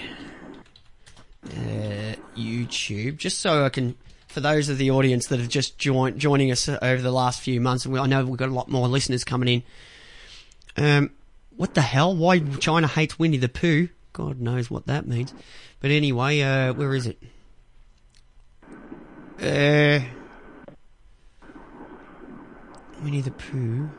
YouTube, just so I can, for those of the audience that have just joining us over the last few months, and I know we've got a lot more listeners coming in. What the hell? Why China hates Winnie the Pooh? God knows what that means. But anyway, where is it? Winnie the Pooh.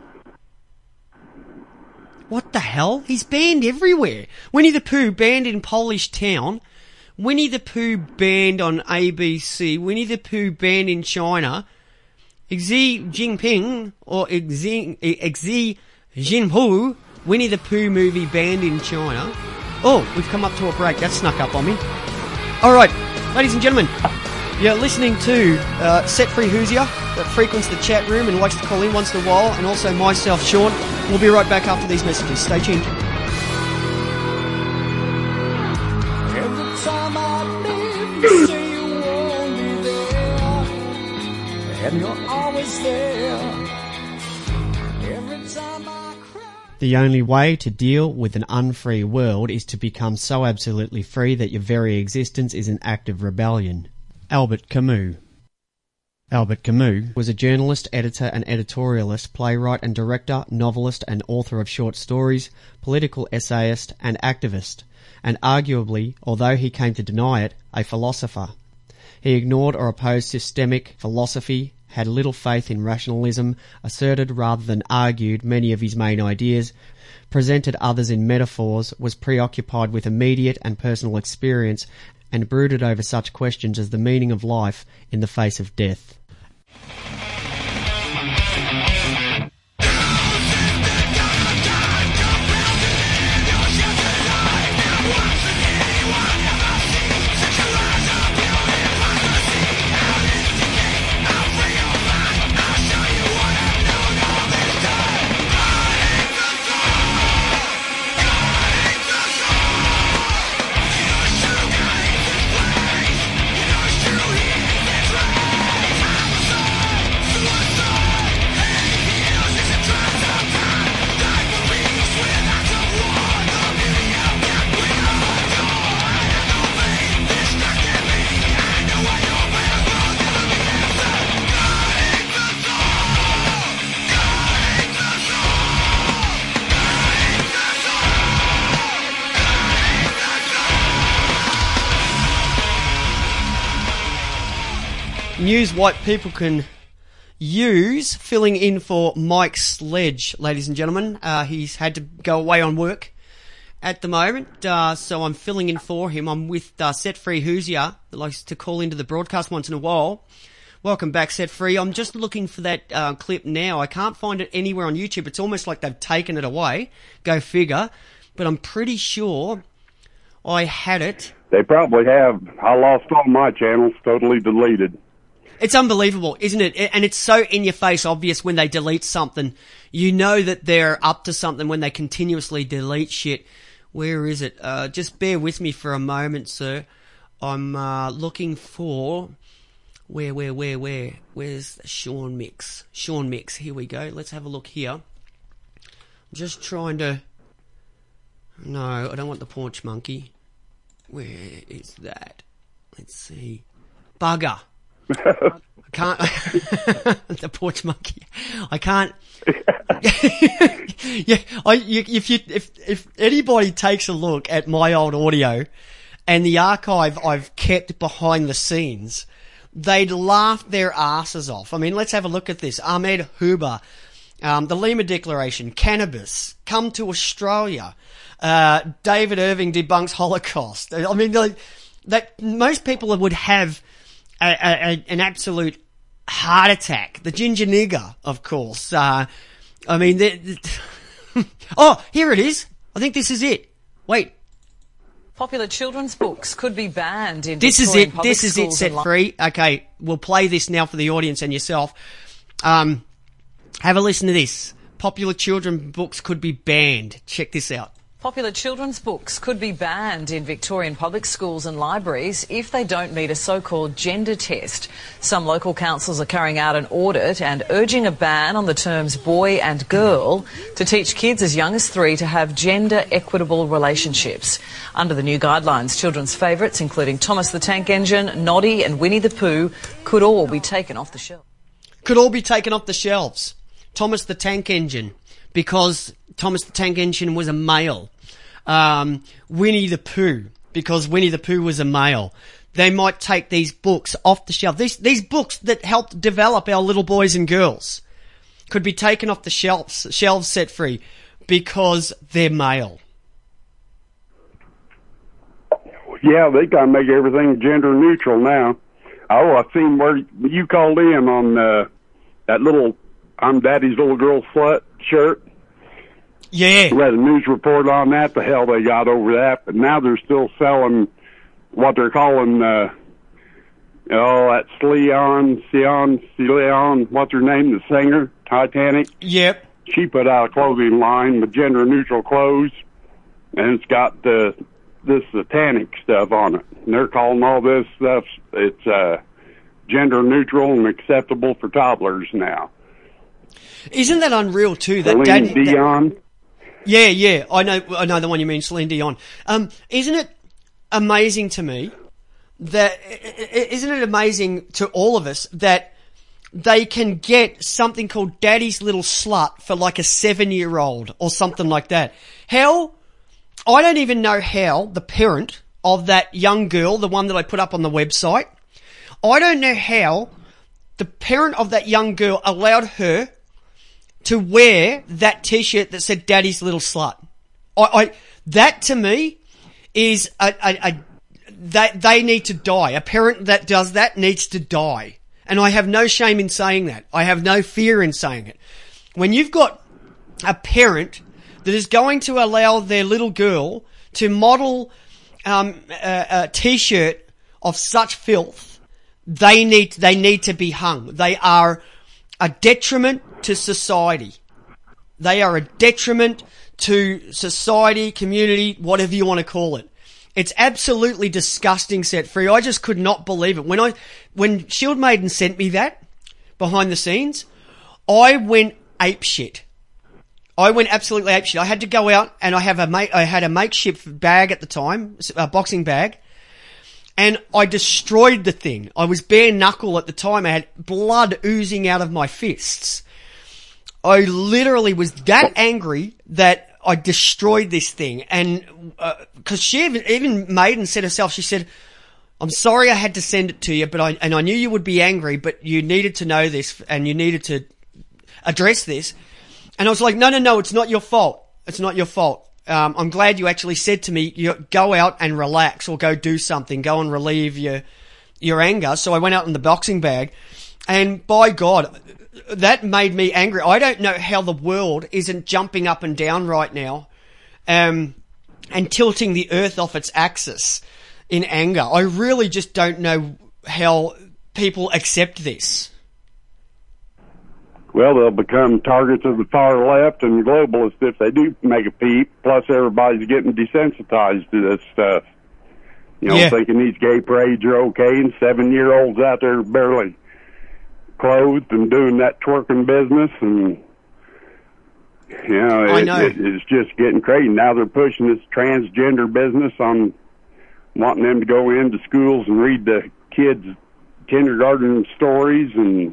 What the hell? He's banned everywhere. Winnie the Pooh banned in Polish Town. Winnie the Pooh banned on ABC. Winnie the Pooh banned in China. Xi Jinping, or Xi Jinping, Winnie the Pooh movie banned in China. Oh, we've come up to a break. That snuck up on me. Alright, ladies and gentlemen, you're listening to Set Free Hoosier, that frequents the chat room and likes to call in once in a while, and also myself, Sean. We'll be right back after these messages. Stay tuned. Every time I leave was there. Every time I cried. The only way to deal with an unfree world is to become so absolutely free that your very existence is an act of rebellion. Albert Camus. Albert Camus was a journalist, editor and editorialist, playwright and director, novelist and author of short stories, political essayist and activist, and arguably, although he came to deny it, a philosopher. He ignored or opposed systemic philosophy, had little faith in rationalism, asserted rather than argued many of his main ideas, presented others in metaphors, was preoccupied with immediate and personal experience, and brooded over such questions as the meaning of life in the face of death. News white people can use, filling in for Mike Sledge, ladies and gentlemen. He's had to go away on work at the moment, so I'm filling in for him. I'm with Set Free Hoosier, that likes to call into the broadcast once in a while. Welcome back, Set Free. I'm just looking for that clip now. I can't find it anywhere on YouTube. It's almost like they've taken it away. Go figure. But I'm pretty sure I had it. They probably have. I lost all my channels, totally deleted. It's unbelievable, isn't it? And it's so in-your-face obvious when they delete something. You know that they're up to something when they continuously delete shit. Where is it? Just bear with me for a moment, sir. I'm looking for... Where? Where's the Sean Mix? Sean Mix, here we go. Let's have a look here. I'm just trying to... No, I don't want the Porch Monkey. Where is that? Let's see. Bugger. I can't. The Porch Monkey. I can't. Yeah. If anybody takes a look at my old audio and the archive I've kept behind the scenes, they'd laugh their asses off. I mean, let's have a look at this. Ahmed Huber, the Lima Declaration, cannabis, come to Australia. David Irving debunks Holocaust. I mean, that most people would have an absolute heart attack. The ginger nigger, of course. I mean, oh, here it is. I think this is it. Wait. Popular children's books could be banned in This is Victorian it. public This is it, schools Set and Free. Okay, we'll play this now for the audience and yourself. Have a listen to this. Popular children's books could be banned. Check this out. Popular children's books could be banned in Victorian public schools and libraries if they don't meet a so-called gender test. Some local councils are carrying out an audit and urging a ban on the terms boy and girl to teach kids as young as 3 to have gender equitable relationships. Under the new guidelines, children's favourites, including Thomas the Tank Engine, Noddy and Winnie the Pooh, could all be taken off the shelf. Could all be taken off the shelves. Thomas the Tank Engine, because Thomas the Tank Engine was a male. Winnie the Pooh, because Winnie the Pooh was a male. They might take these books off the shelf. These books that helped develop our little boys and girls could be taken off the shelves Set Free, because they're male. Yeah, they gotta make everything gender neutral now. Oh, I've seen where you called in on that little I'm Daddy's Little Girl Slut shirt. Yeah. Read a news report on that, the hell they got over that, but now they're still selling what they're calling, that Celine, what's her name, the singer, Titanic? Yep. She put out a clothing line with gender neutral clothes, and it's got this satanic stuff on it. And they're calling all this stuff, it's gender neutral and acceptable for toddlers now. Isn't that unreal too? That Celine Dion. Yeah, I know the one you mean, Celine Dion. Isn't it amazing to me isn't it amazing to all of us that they can get something called Daddy's Little Slut for like a 7-year-old or something like that? How, I don't even know how the parent of that young girl, the one that I put up on the website, I don't know how the parent of that young girl allowed her to wear that t-shirt that said Daddy's Little Slut. That to me is they need to die. A parent that does that needs to die. And I have no shame in saying that. I have no fear in saying it. When you've got a parent that is going to allow their little girl to model a t-shirt of such filth, they need to be hung. They are a detriment to society. They are a detriment to society, community, whatever you want to call it. It's absolutely disgusting, Set Free. I just could not believe it. When Shield Maiden sent me that behind the scenes, I went apeshit. I went absolutely apeshit. I had to go out and I had a makeshift bag at the time, a boxing bag, and I destroyed the thing. I was bare knuckle at the time. I had blood oozing out of my fists. I literally was that angry that I destroyed this thing. And, cause she even Maiden said herself, she said, I'm sorry I had to send it to you, but I knew you would be angry, but you needed to know this and you needed to address this. And I was like, no, it's not your fault. It's not your fault. I'm glad you actually said to me, go out and relax or go do something, go and relieve your anger. So I went out in the boxing bag and by God, that made me angry. I don't know how the world isn't jumping up and down right now, and tilting the earth off its axis in anger. I really just don't know how people accept this. Well, they'll become targets of the far left and globalists if they do make a peep. Plus, everybody's getting desensitized to this stuff. Thinking these gay parades are okay, and 7-year-olds out there barely clothed and doing that twerking business, and it's just getting crazy. Now they're pushing this transgender business on wanting them to go into schools and read the kids' kindergarten stories, and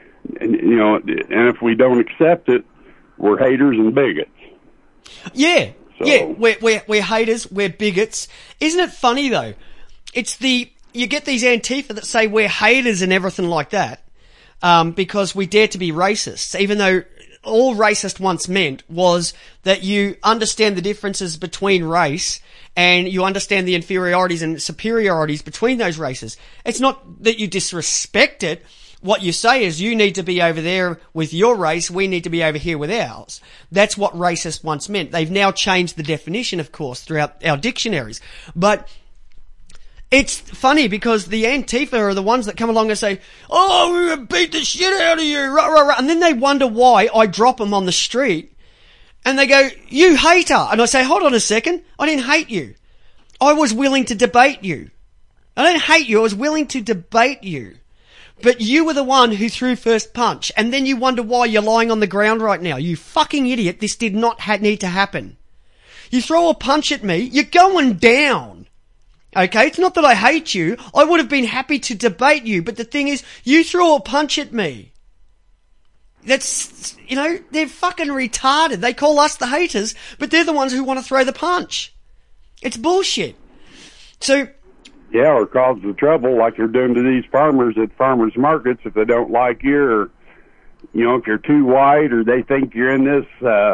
if we don't accept it, we're haters and bigots. Yeah, we're haters, we're bigots. Isn't it funny though? You get these Antifa that say we're haters and everything like that. Because we dare to be racists, even though all racist once meant was that you understand the differences between race and you understand the inferiorities and superiorities between those races. It's not that you disrespect it. What you say is you need to be over there with your race, we need to be over here with ours. That's what racist once meant. They've now changed the definition, of course, throughout our dictionaries. But it's funny because the Antifa are the ones that come along and say, oh, we're going to beat the shit out of you, rah, rah, rah. And then they wonder why I drop them on the street. And they go, you hater. And I say, hold on a second. I didn't hate you. I was willing to debate you. I didn't hate you. I was willing to debate you. But you were the one who threw first punch. And then you wonder why you're lying on the ground right now. You fucking idiot. This did not need to happen. You throw a punch at me, you're going down. Okay, it's not that I hate you. I would have been happy to debate you, but the thing is, you throw a punch at me. That's, they're fucking retarded. They call us the haters, but they're the ones who want to throw the punch. It's bullshit. So, yeah, or cause the trouble like you're doing to these farmers at farmers markets if they don't like you, or, if you're too white, or they think you're in this,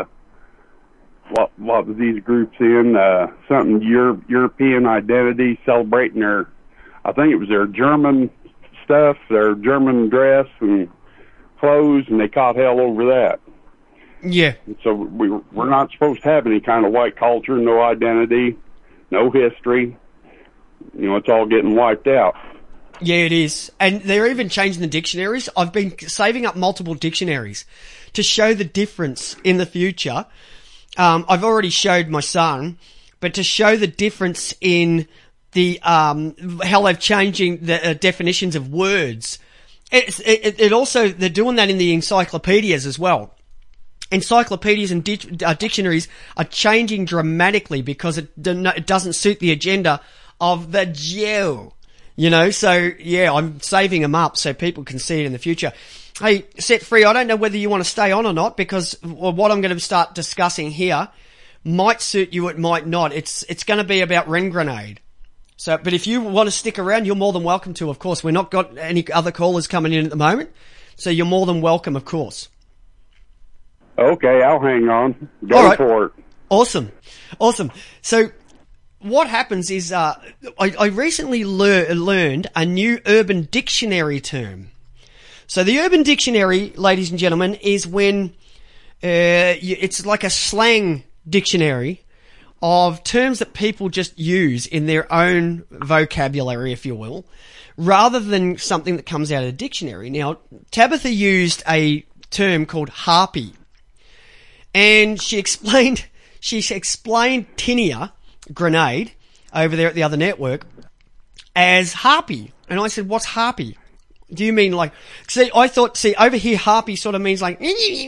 what was these groups in, something European identity, celebrating I think it was their German stuff, their German dress and clothes, and they caught hell over that. Yeah. So we're not supposed to have any kind of white culture, no identity, no history. It's all getting wiped out. Yeah, it is. And they're even changing the dictionaries. I've been saving up multiple dictionaries to show the difference in the future. I've already showed my son, but to show the difference in the, how they're changing the definitions of words It also, they're doing that in the encyclopedias as well. Encyclopedias and dictionaries are changing dramatically because it doesn't suit the agenda of the Jew. You know, so yeah, I'm saving them up so people can see it in the future. Hey, Set Free, I don't know whether you want to stay on or not because what I'm going to start discussing here might suit you, it might not. It's going to be about Ren Grenade. So, but if you want to stick around, you're more than welcome to, of course. We're not got any other callers coming in at the moment, so you're more than welcome, of course. Okay, I'll hang on. Go All right. for it. Awesome. So, what happens is, I recently learned a new Urban Dictionary term. So the Urban Dictionary, ladies and gentlemen, is when, it's like a slang dictionary of terms that people just use in their own vocabulary, if you will, rather than something that comes out of a dictionary. Now, Tabitha used a term called harpy. And she explained tinea, grenade, over there at the other network, as harpy. And I said, what's harpy? Do you mean like, over here harpy sort of means like,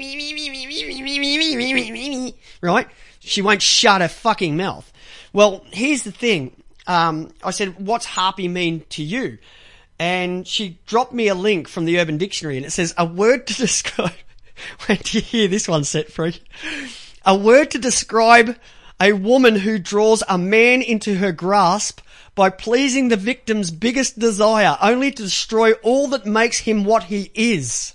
right? She won't shut her fucking mouth. Well, here's the thing. I said, what's harpy mean to you? And she dropped me a link from the Urban Dictionary and it says, a word to describe, when do you hear this one, Set Free? A word to describe a woman who draws a man into her grasp by pleasing the victim's biggest desire, only to destroy all that makes him what he is.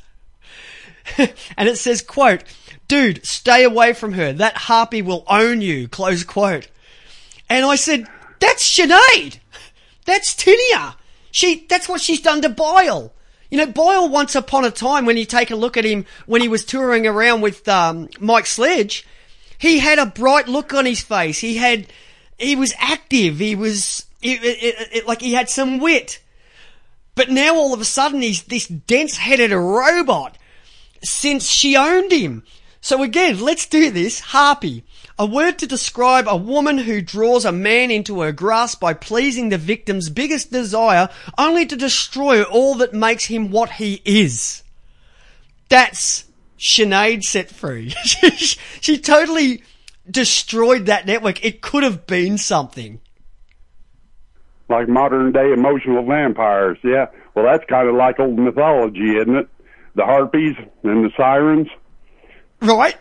And it says, quote, dude, stay away from her. That harpy will own you, close quote. And I said, that's Sinead. That's Tinea. That's what she's done to Boyle. You know, Boyle, once upon a time, when you take a look at him, when he was touring around with Mike Sledge, he had a bright look on his face. He was active. He was, like he had some wit. But now all of a sudden he's this dense-headed robot since she owned him. So again, let's do this. Harpy. A word to describe a woman who draws a man into her grasp by pleasing the victim's biggest desire, only to destroy all that makes him what he is. That's Sinead Set Free. She totally destroyed that network. It could have been something. Like modern day emotional vampires, yeah. Well, that's kind of like old mythology, isn't it? The harpies and the sirens. Right?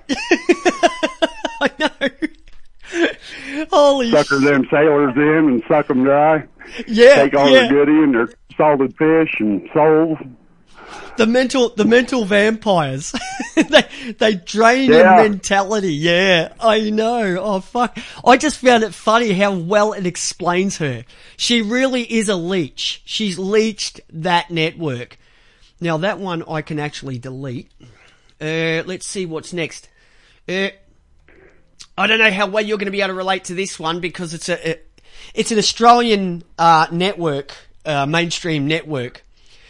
I know. Holy Sucker them sailors in and suck them dry. Yeah. Take all their goodie and their salted fish and souls. The mental vampires. they drain your mentality. Yeah, I know. Oh, fuck. I just found it funny how well it explains her. She really is a leech. She's leeched that network. Now, that one I can actually delete. Let's see what's next. I don't know how well you're going to be able to relate to this one because it's an Australian network, mainstream network,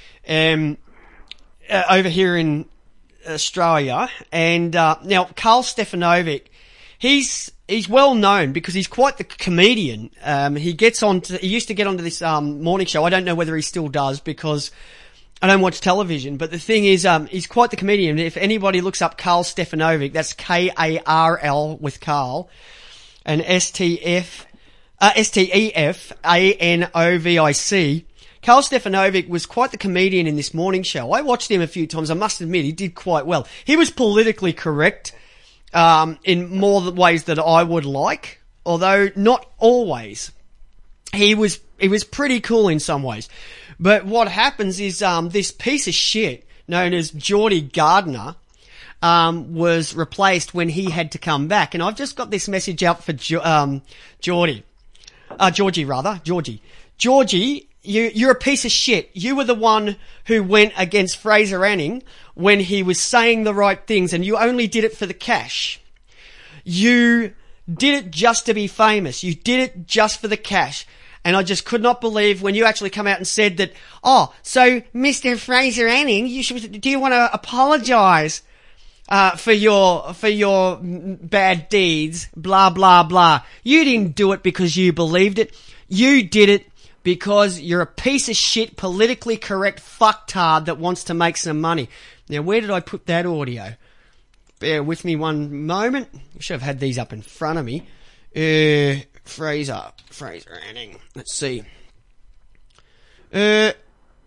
over here in Australia. And now Carl Stefanovic, he's well known because he's quite the comedian. He used to get onto this morning show. I don't know whether he still does because I don't watch television, but the thing is, he's quite the comedian. If anybody looks up Carl Stefanovic, that's Karl with Carl, and Stefanovic. Carl Stefanovic was quite the comedian in this morning show. I watched him a few times. I must admit, he did quite well. He was politically correct, in more ways than I would like, although not always. He was pretty cool in some ways. But what happens is, this piece of shit known as Geordie Gardner, was replaced when he had to come back. And I've just got this message out for Georgie. Georgie, you're a piece of shit. You were the one who went against Fraser Anning when he was saying the right things, and you only did it for the cash. You did it just to be famous. You did it just for the cash. And I just could not believe when you actually come out and said that, oh, so Mr. Fraser Anning, do you want to apologise for your bad deeds, blah, blah, blah. You didn't do it because you believed it. You did it because you're a piece of shit, politically correct fucktard that wants to make some money. Now, where did I put that audio? Bear with me one moment. I should have had these up in front of me. Fraser Anning. Let's see. No,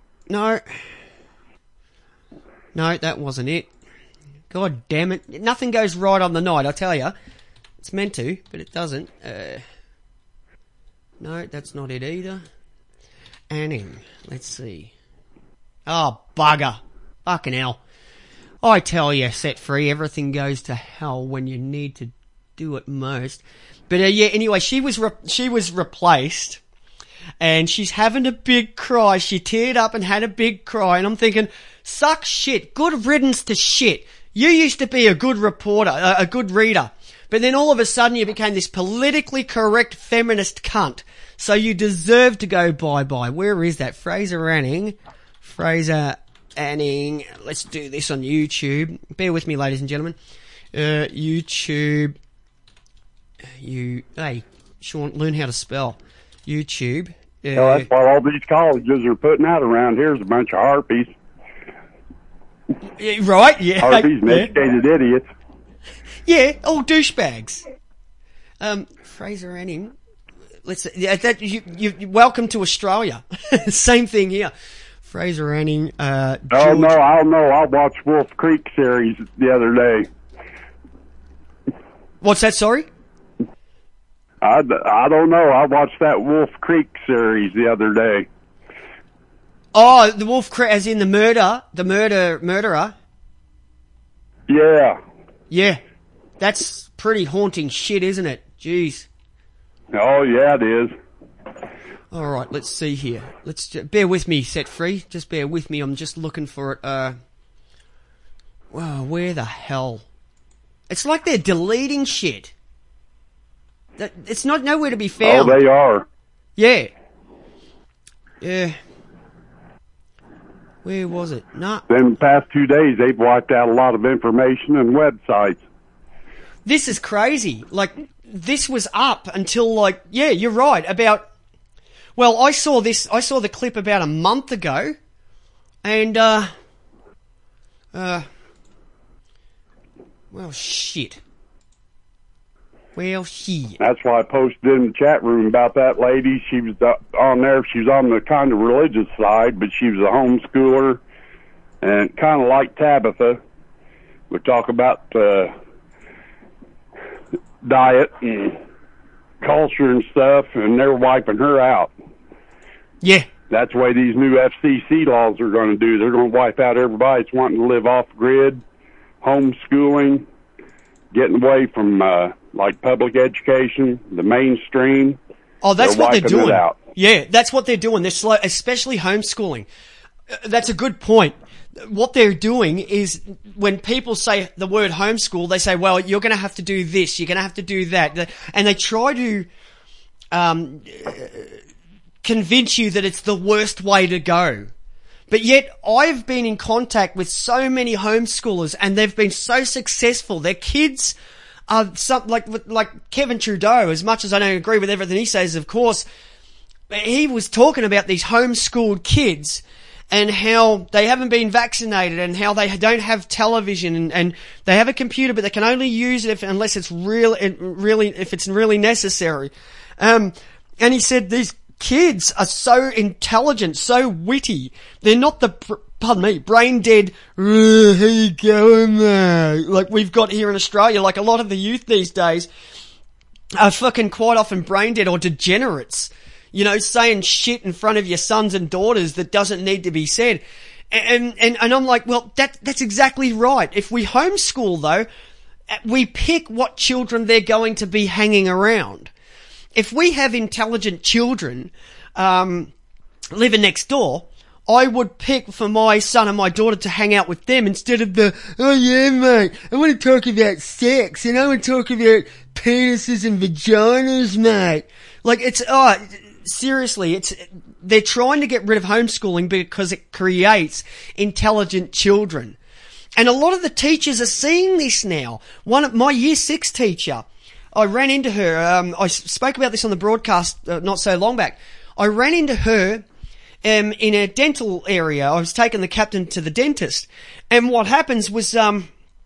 that wasn't it. God damn it. Nothing goes right on the night, I tell you. It's meant to, but it doesn't. No, that's not it either. Anning. Let's see. Oh, bugger. Fucking hell. I tell you, Set Free, everything goes to hell when you need to do it most. But yeah, anyway, she was replaced, and she's having a big cry. She teared up and had a big cry, and I'm thinking, suck shit, good riddance to shit. You used to be a good reporter, a good reader, but then all of a sudden you became this politically correct feminist cunt. So you deserve to go bye-bye. Where is that? Fraser Anning. Let's do this on YouTube. Bear with me, ladies and gentlemen. YouTube. Hey, Sean, learn how to spell. YouTube. That's what all these colleges are putting out around here is a bunch of harpies. Right, yeah. Harpies and educated idiots. Yeah, all douchebags. Fraser Anning. You welcome to Australia. Same thing here. Fraser Anning, Oh, no, I don't know. I watched Wolf Creek series the other day. What's that, sorry? I don't know. I watched that Wolf Creek series the other day. Oh, the Wolf Creek, as in the murderer? Yeah. Yeah. That's pretty haunting shit, isn't it? Jeez. Oh, yeah, it is. All right, let's see here. Bear with me, Set Free. Just bear with me. I'm just looking for it. Wow, where the hell? It's like they're deleting shit. It's not nowhere to be found. Oh, they are. Yeah. Yeah. Where was it? Nah. In the past 2 days, they've wiped out a lot of information and websites. This is crazy. Like, this was up until, yeah, you're right, well, I saw the clip about a month ago, and, well, shit. That's why I posted in the chat room about that lady. She was on there. She was on the kind of religious side, but she was a homeschooler, and kind of like Tabitha. We talk about diet and culture and stuff, and they're wiping her out. Yeah. That's the way these new FCC laws are going to do. They're going to wipe out everybody that's wanting to live off grid, homeschooling, getting away from like public education, the mainstream. Oh, that's what they're doing. Out. Yeah, that's what they're doing. They're slow, especially homeschooling. That's a good point. What they're doing is when people say the word homeschool, they say, well, you're going to have to do this, you're going to have to do that. And they try to convince you that it's the worst way to go. But yet, I've been in contact with so many homeschoolers, and they've been so successful. Their kids are like Kevin Trudeau. As much as I don't agree with everything he says, of course, he was talking about these homeschooled kids and how they haven't been vaccinated, and how they don't have television, and they have a computer, but they can only use it unless it's really necessary. And he said these kids are so intelligent, so witty. They're not brain dead, how you going there? Like we've got here in Australia. Like a lot of the youth these days are fucking quite often brain dead or degenerates. You know, saying shit in front of your sons and daughters that doesn't need to be said. And I'm like, well, that's exactly right. If we homeschool though, we pick what children they're going to be hanging around. If we have intelligent children, living next door, I would pick for my son and my daughter to hang out with them instead of oh yeah mate, I want to talk about sex and I want to talk about penises and vaginas, mate. Like seriously, they're trying to get rid of homeschooling because it creates intelligent children. And a lot of the teachers are seeing this now. My year 6 teacher, I ran into her, I spoke about this on the broadcast not so long back. I ran into her in a dental area. I was taking the captain to the dentist. And what happens was, I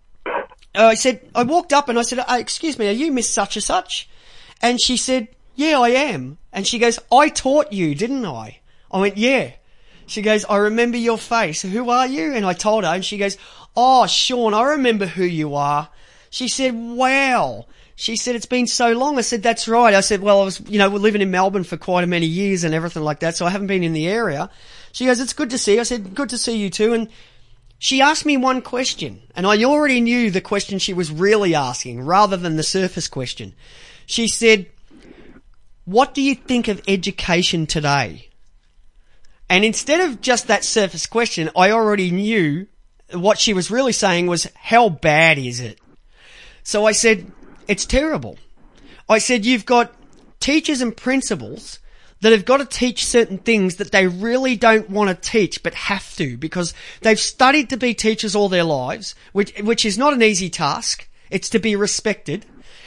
walked up and I said, excuse me, are you Miss such and such? And she said, yeah, I am. And she goes, I taught you, didn't I? I went, yeah. She goes, I remember your face. Who are you? And I told her, and she goes, oh, Sean, I remember who you are. She said, wow. She said, it's been so long. I said, that's right. I said, well, I was, we're living in Melbourne for quite a many years and everything like that, so I haven't been in the area. She goes, it's good to see you. I said, good to see you too. And she asked me one question, and I already knew the question she was really asking rather than the surface question. She said, what do you think of education today? And instead of just that surface question, I already knew what she was really saying was, how bad is it? So I said, it's terrible. I said, you've got teachers and principals that have got to teach certain things that they really don't want to teach but have to because they've studied to be teachers all their lives, which is not an easy task. It's to be respected.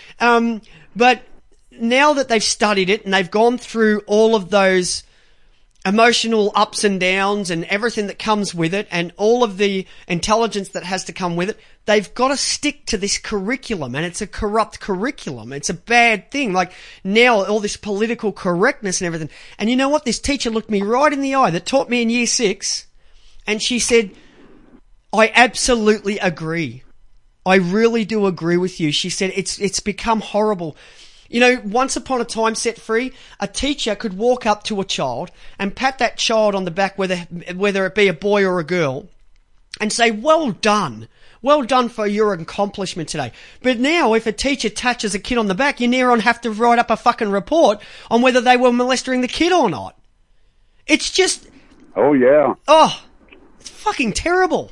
But now that they've studied it and they've gone through all of those emotional ups and downs and everything that comes with it and all of the intelligence that has to come with it, they've got to stick to this curriculum, and it's a corrupt curriculum. It's a bad thing. Like now, all this political correctness and everything. And you know what? This teacher looked me right in the eye that taught me in year 6, and she said, I absolutely agree. I really do agree with you. She said, it's become horrible. Once upon a time, Set Free, a teacher could walk up to a child and pat that child on the back, whether it be a boy or a girl, and say, well done for your accomplishment today. But now, if a teacher touches a kid on the back, you near on have to write up a fucking report on whether they were molesting the kid or not. It's just... Oh, yeah. Oh, it's fucking terrible.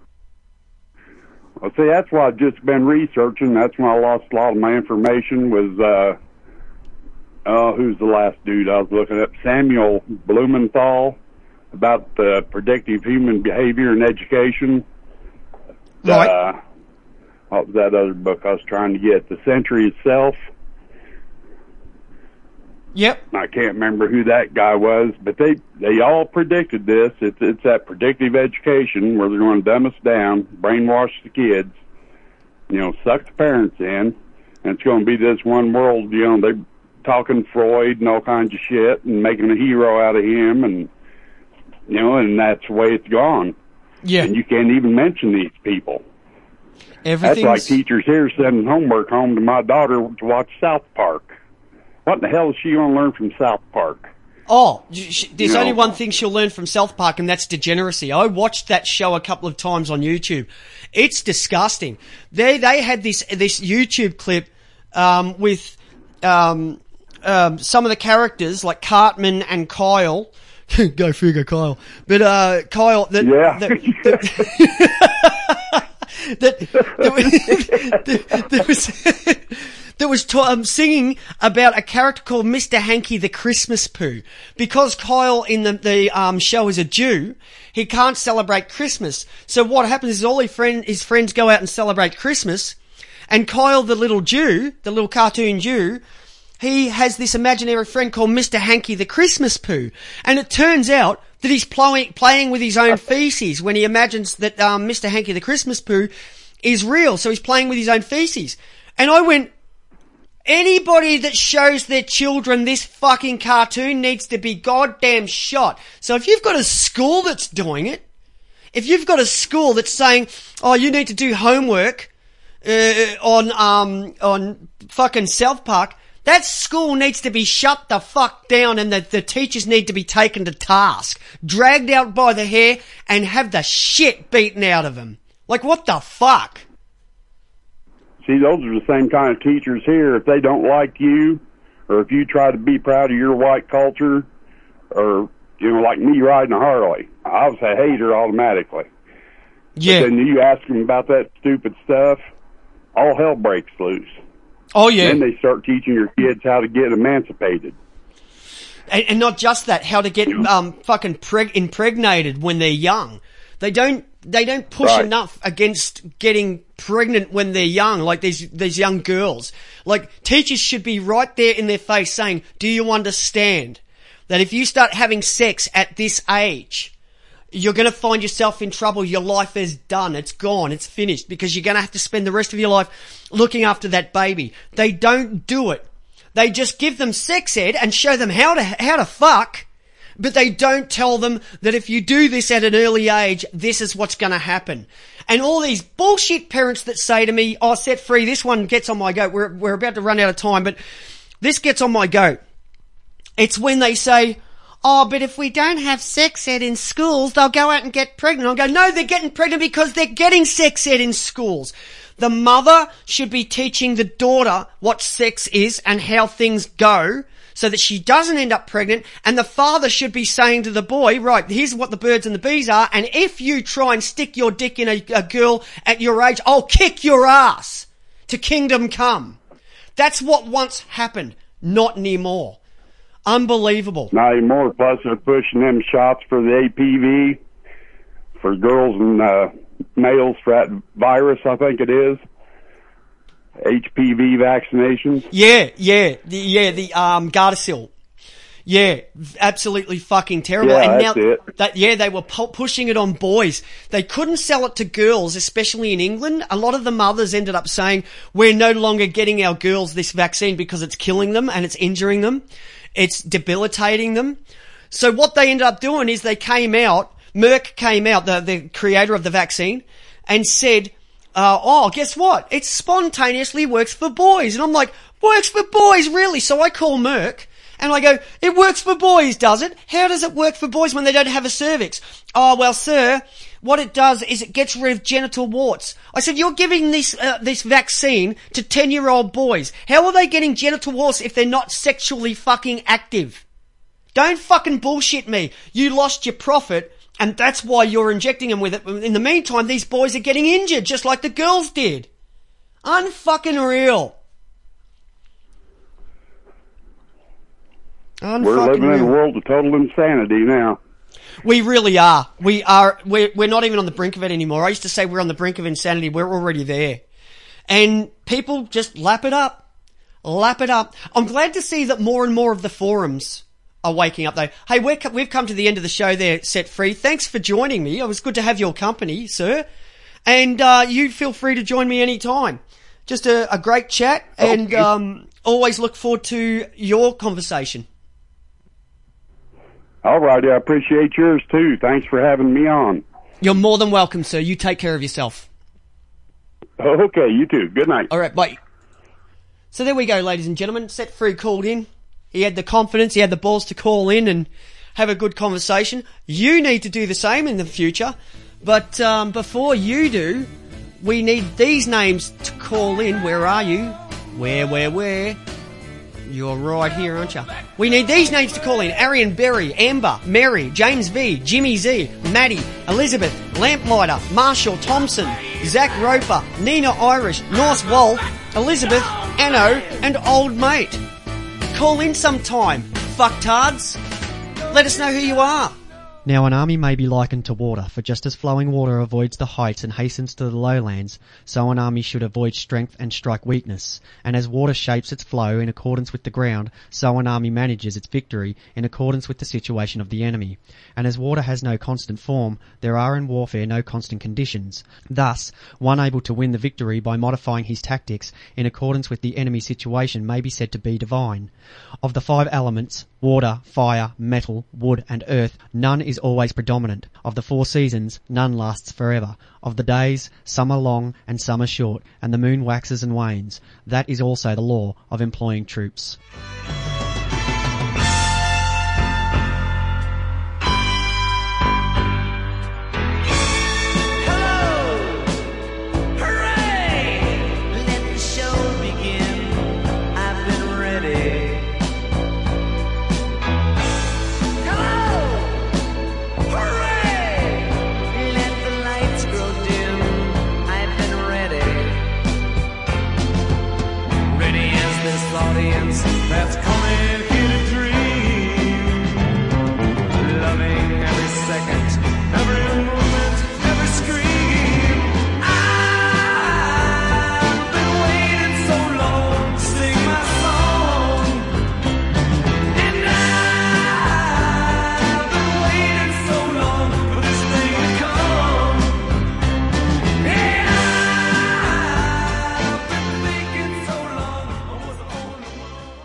Well, see, that's why I've just been researching. That's when I lost a lot of my information was, who's the last dude I was looking at? Samuel Blumenthal, about predictive human behavior in education. Right. What was that other book I was trying to get? The Century Itself. Yep. I can't remember who that guy was, but they all predicted this. It's that predictive education where they're going to dumb us down, brainwash the kids, suck the parents in, and it's going to be this one world, they're talking Freud and all kinds of shit and making a hero out of him, and, and that's the way it's gone. Yeah. And you can't even mention these people. Everything's... That's like teachers here sending homework home to my daughter to watch South Park. What the hell is she going to learn from South Park? Oh, there's only one thing she'll learn from South Park, and that's degeneracy. I watched that show a couple of times on YouTube. It's disgusting. They had this YouTube clip with some of the characters like Cartman and Kyle. Go figure, Kyle. But Kyle, there was singing about a character called Mr. Hanky the Christmas Poo. Because Kyle in the show is a Jew, he can't celebrate Christmas. So what happens is all his friends go out and celebrate Christmas, and Kyle the little Jew, the little cartoon Jew, he has this imaginary friend called Mr. Hanky the Christmas Poo. And it turns out that he's playing with his own feces when he imagines that Mr. Hanky the Christmas Poo is real. So he's playing with his own feces. And I went, anybody that shows their children this fucking cartoon needs to be goddamn shot. So if you've got a school that's doing it, if you've got a school that's saying, oh, you need to do homework on fucking South Park, that school needs to be shut the fuck down, and the teachers need to be taken to task, dragged out by the hair, and have the shit beaten out of them. Like, what the fuck? See, those are the same kind of teachers here. If they don't like you, or if you try to be proud of your white culture, or, like me riding a Harley, I was a hater automatically. Yeah. But then you ask them about that stupid stuff, all hell breaks loose. Oh, yeah. Then they start teaching your kids how to get emancipated. And not just that, how to get fucking impregnated when they're young. They don't push enough against getting pregnant when they're young, like these young girls. Like, teachers should be right there in their face saying, do you understand that if you start having sex at this age, you're going to find yourself in trouble. Your life is done. It's gone. It's finished, because you're going to have to spend the rest of your life looking after that baby. They don't do it. They just give them sex ed and show them how to fuck, but they don't tell them that if you do this at an early age, this is what's going to happen. And all these bullshit parents that say to me, oh, Set Free, this one gets on my goat. We're about to run out of time, but this gets on my goat. It's when they say, oh, but if we don't have sex ed in schools, they'll go out and get pregnant. I'll go, no, they're getting pregnant because they're getting sex ed in schools. The mother should be teaching the daughter what sex is and how things go so that she doesn't end up pregnant. And the father should be saying to the boy, right, here's what the birds and the bees are. And if you try and stick your dick in a girl at your age, I'll kick your ass to kingdom come. That's what once happened. Not anymore. Unbelievable. Not anymore. Plus, they're pushing them shots for the APV for girls and males for that virus, I think it is. HPV vaccinations. The Gardasil. Yeah, absolutely fucking terrible. Yeah, and that's now, it. They were pushing it on boys. They couldn't sell it to girls, especially in England. A lot of the mothers ended up saying, we're no longer getting our girls this vaccine because it's killing them and it's injuring them. It's debilitating them. So what they ended up doing is they came out, Merck came out, the creator of the vaccine, and said, guess what? It spontaneously works for boys. And I'm like, works for boys, really? So I call Merck, and I go, it works for boys, does it? How does it work for boys when they don't have a cervix? Oh, well, sir, what it does is it gets rid of genital warts. I said, you're giving this vaccine to 10-year-old boys. How are they getting genital warts if they're not sexually fucking active? Don't fucking bullshit me. You lost your profit, and that's why you're injecting them with it. In the meantime, these boys are getting injured, just like the girls did. Unfucking real. We're living in a world of total insanity now. We really are. We're not even on the brink of it anymore. I used to say we're on the brink of insanity. We're already there. And people just lap it up. Lap it up. I'm glad to see that more and more of the forums are waking up though. Hey, we've come to the end of the show there, Set Free. Thanks for joining me. It was good to have your company, sir. And you feel free to join me anytime. Just a great chat, and always look forward to your conversation. All righty, I appreciate yours too. Thanks for having me on. You're more than welcome, sir. You take care of yourself. Okay, you too. Good night. All right, bye. So there we go, ladies and gentlemen. Set Free called in. He had the confidence, he had the balls to call in and have a good conversation. You need to do the same in the future. But before you do, we need these names to call in. Where are you? Where? You're right here, aren't you? We need these names to call in. Arian Berry, Amber, Mary, James V, Jimmy Z, Maddie, Elizabeth, Lamplighter, Marshall Thompson, Zach Roper, Nina Irish, Norse Wolf, Elizabeth, Anno, and Old Mate. Call in sometime, fucktards. Let us know who you are. Now, an army may be likened to water, for just as flowing water avoids the heights and hastens to the lowlands, so an army should avoid strength and strike weakness. And as water shapes its flow in accordance with the ground, so an army manages its victory in accordance with the situation of the enemy. And as water has no constant form, there are in warfare no constant conditions. Thus, one able to win the victory by modifying his tactics in accordance with the enemy situation may be said to be divine. Of the 5 elements, water, fire, metal, wood and earth, none is always predominant. Of the 4 seasons, none lasts forever. Of the days, some are long and some are short, and the moon waxes and wanes. That is also the law of employing troops. That's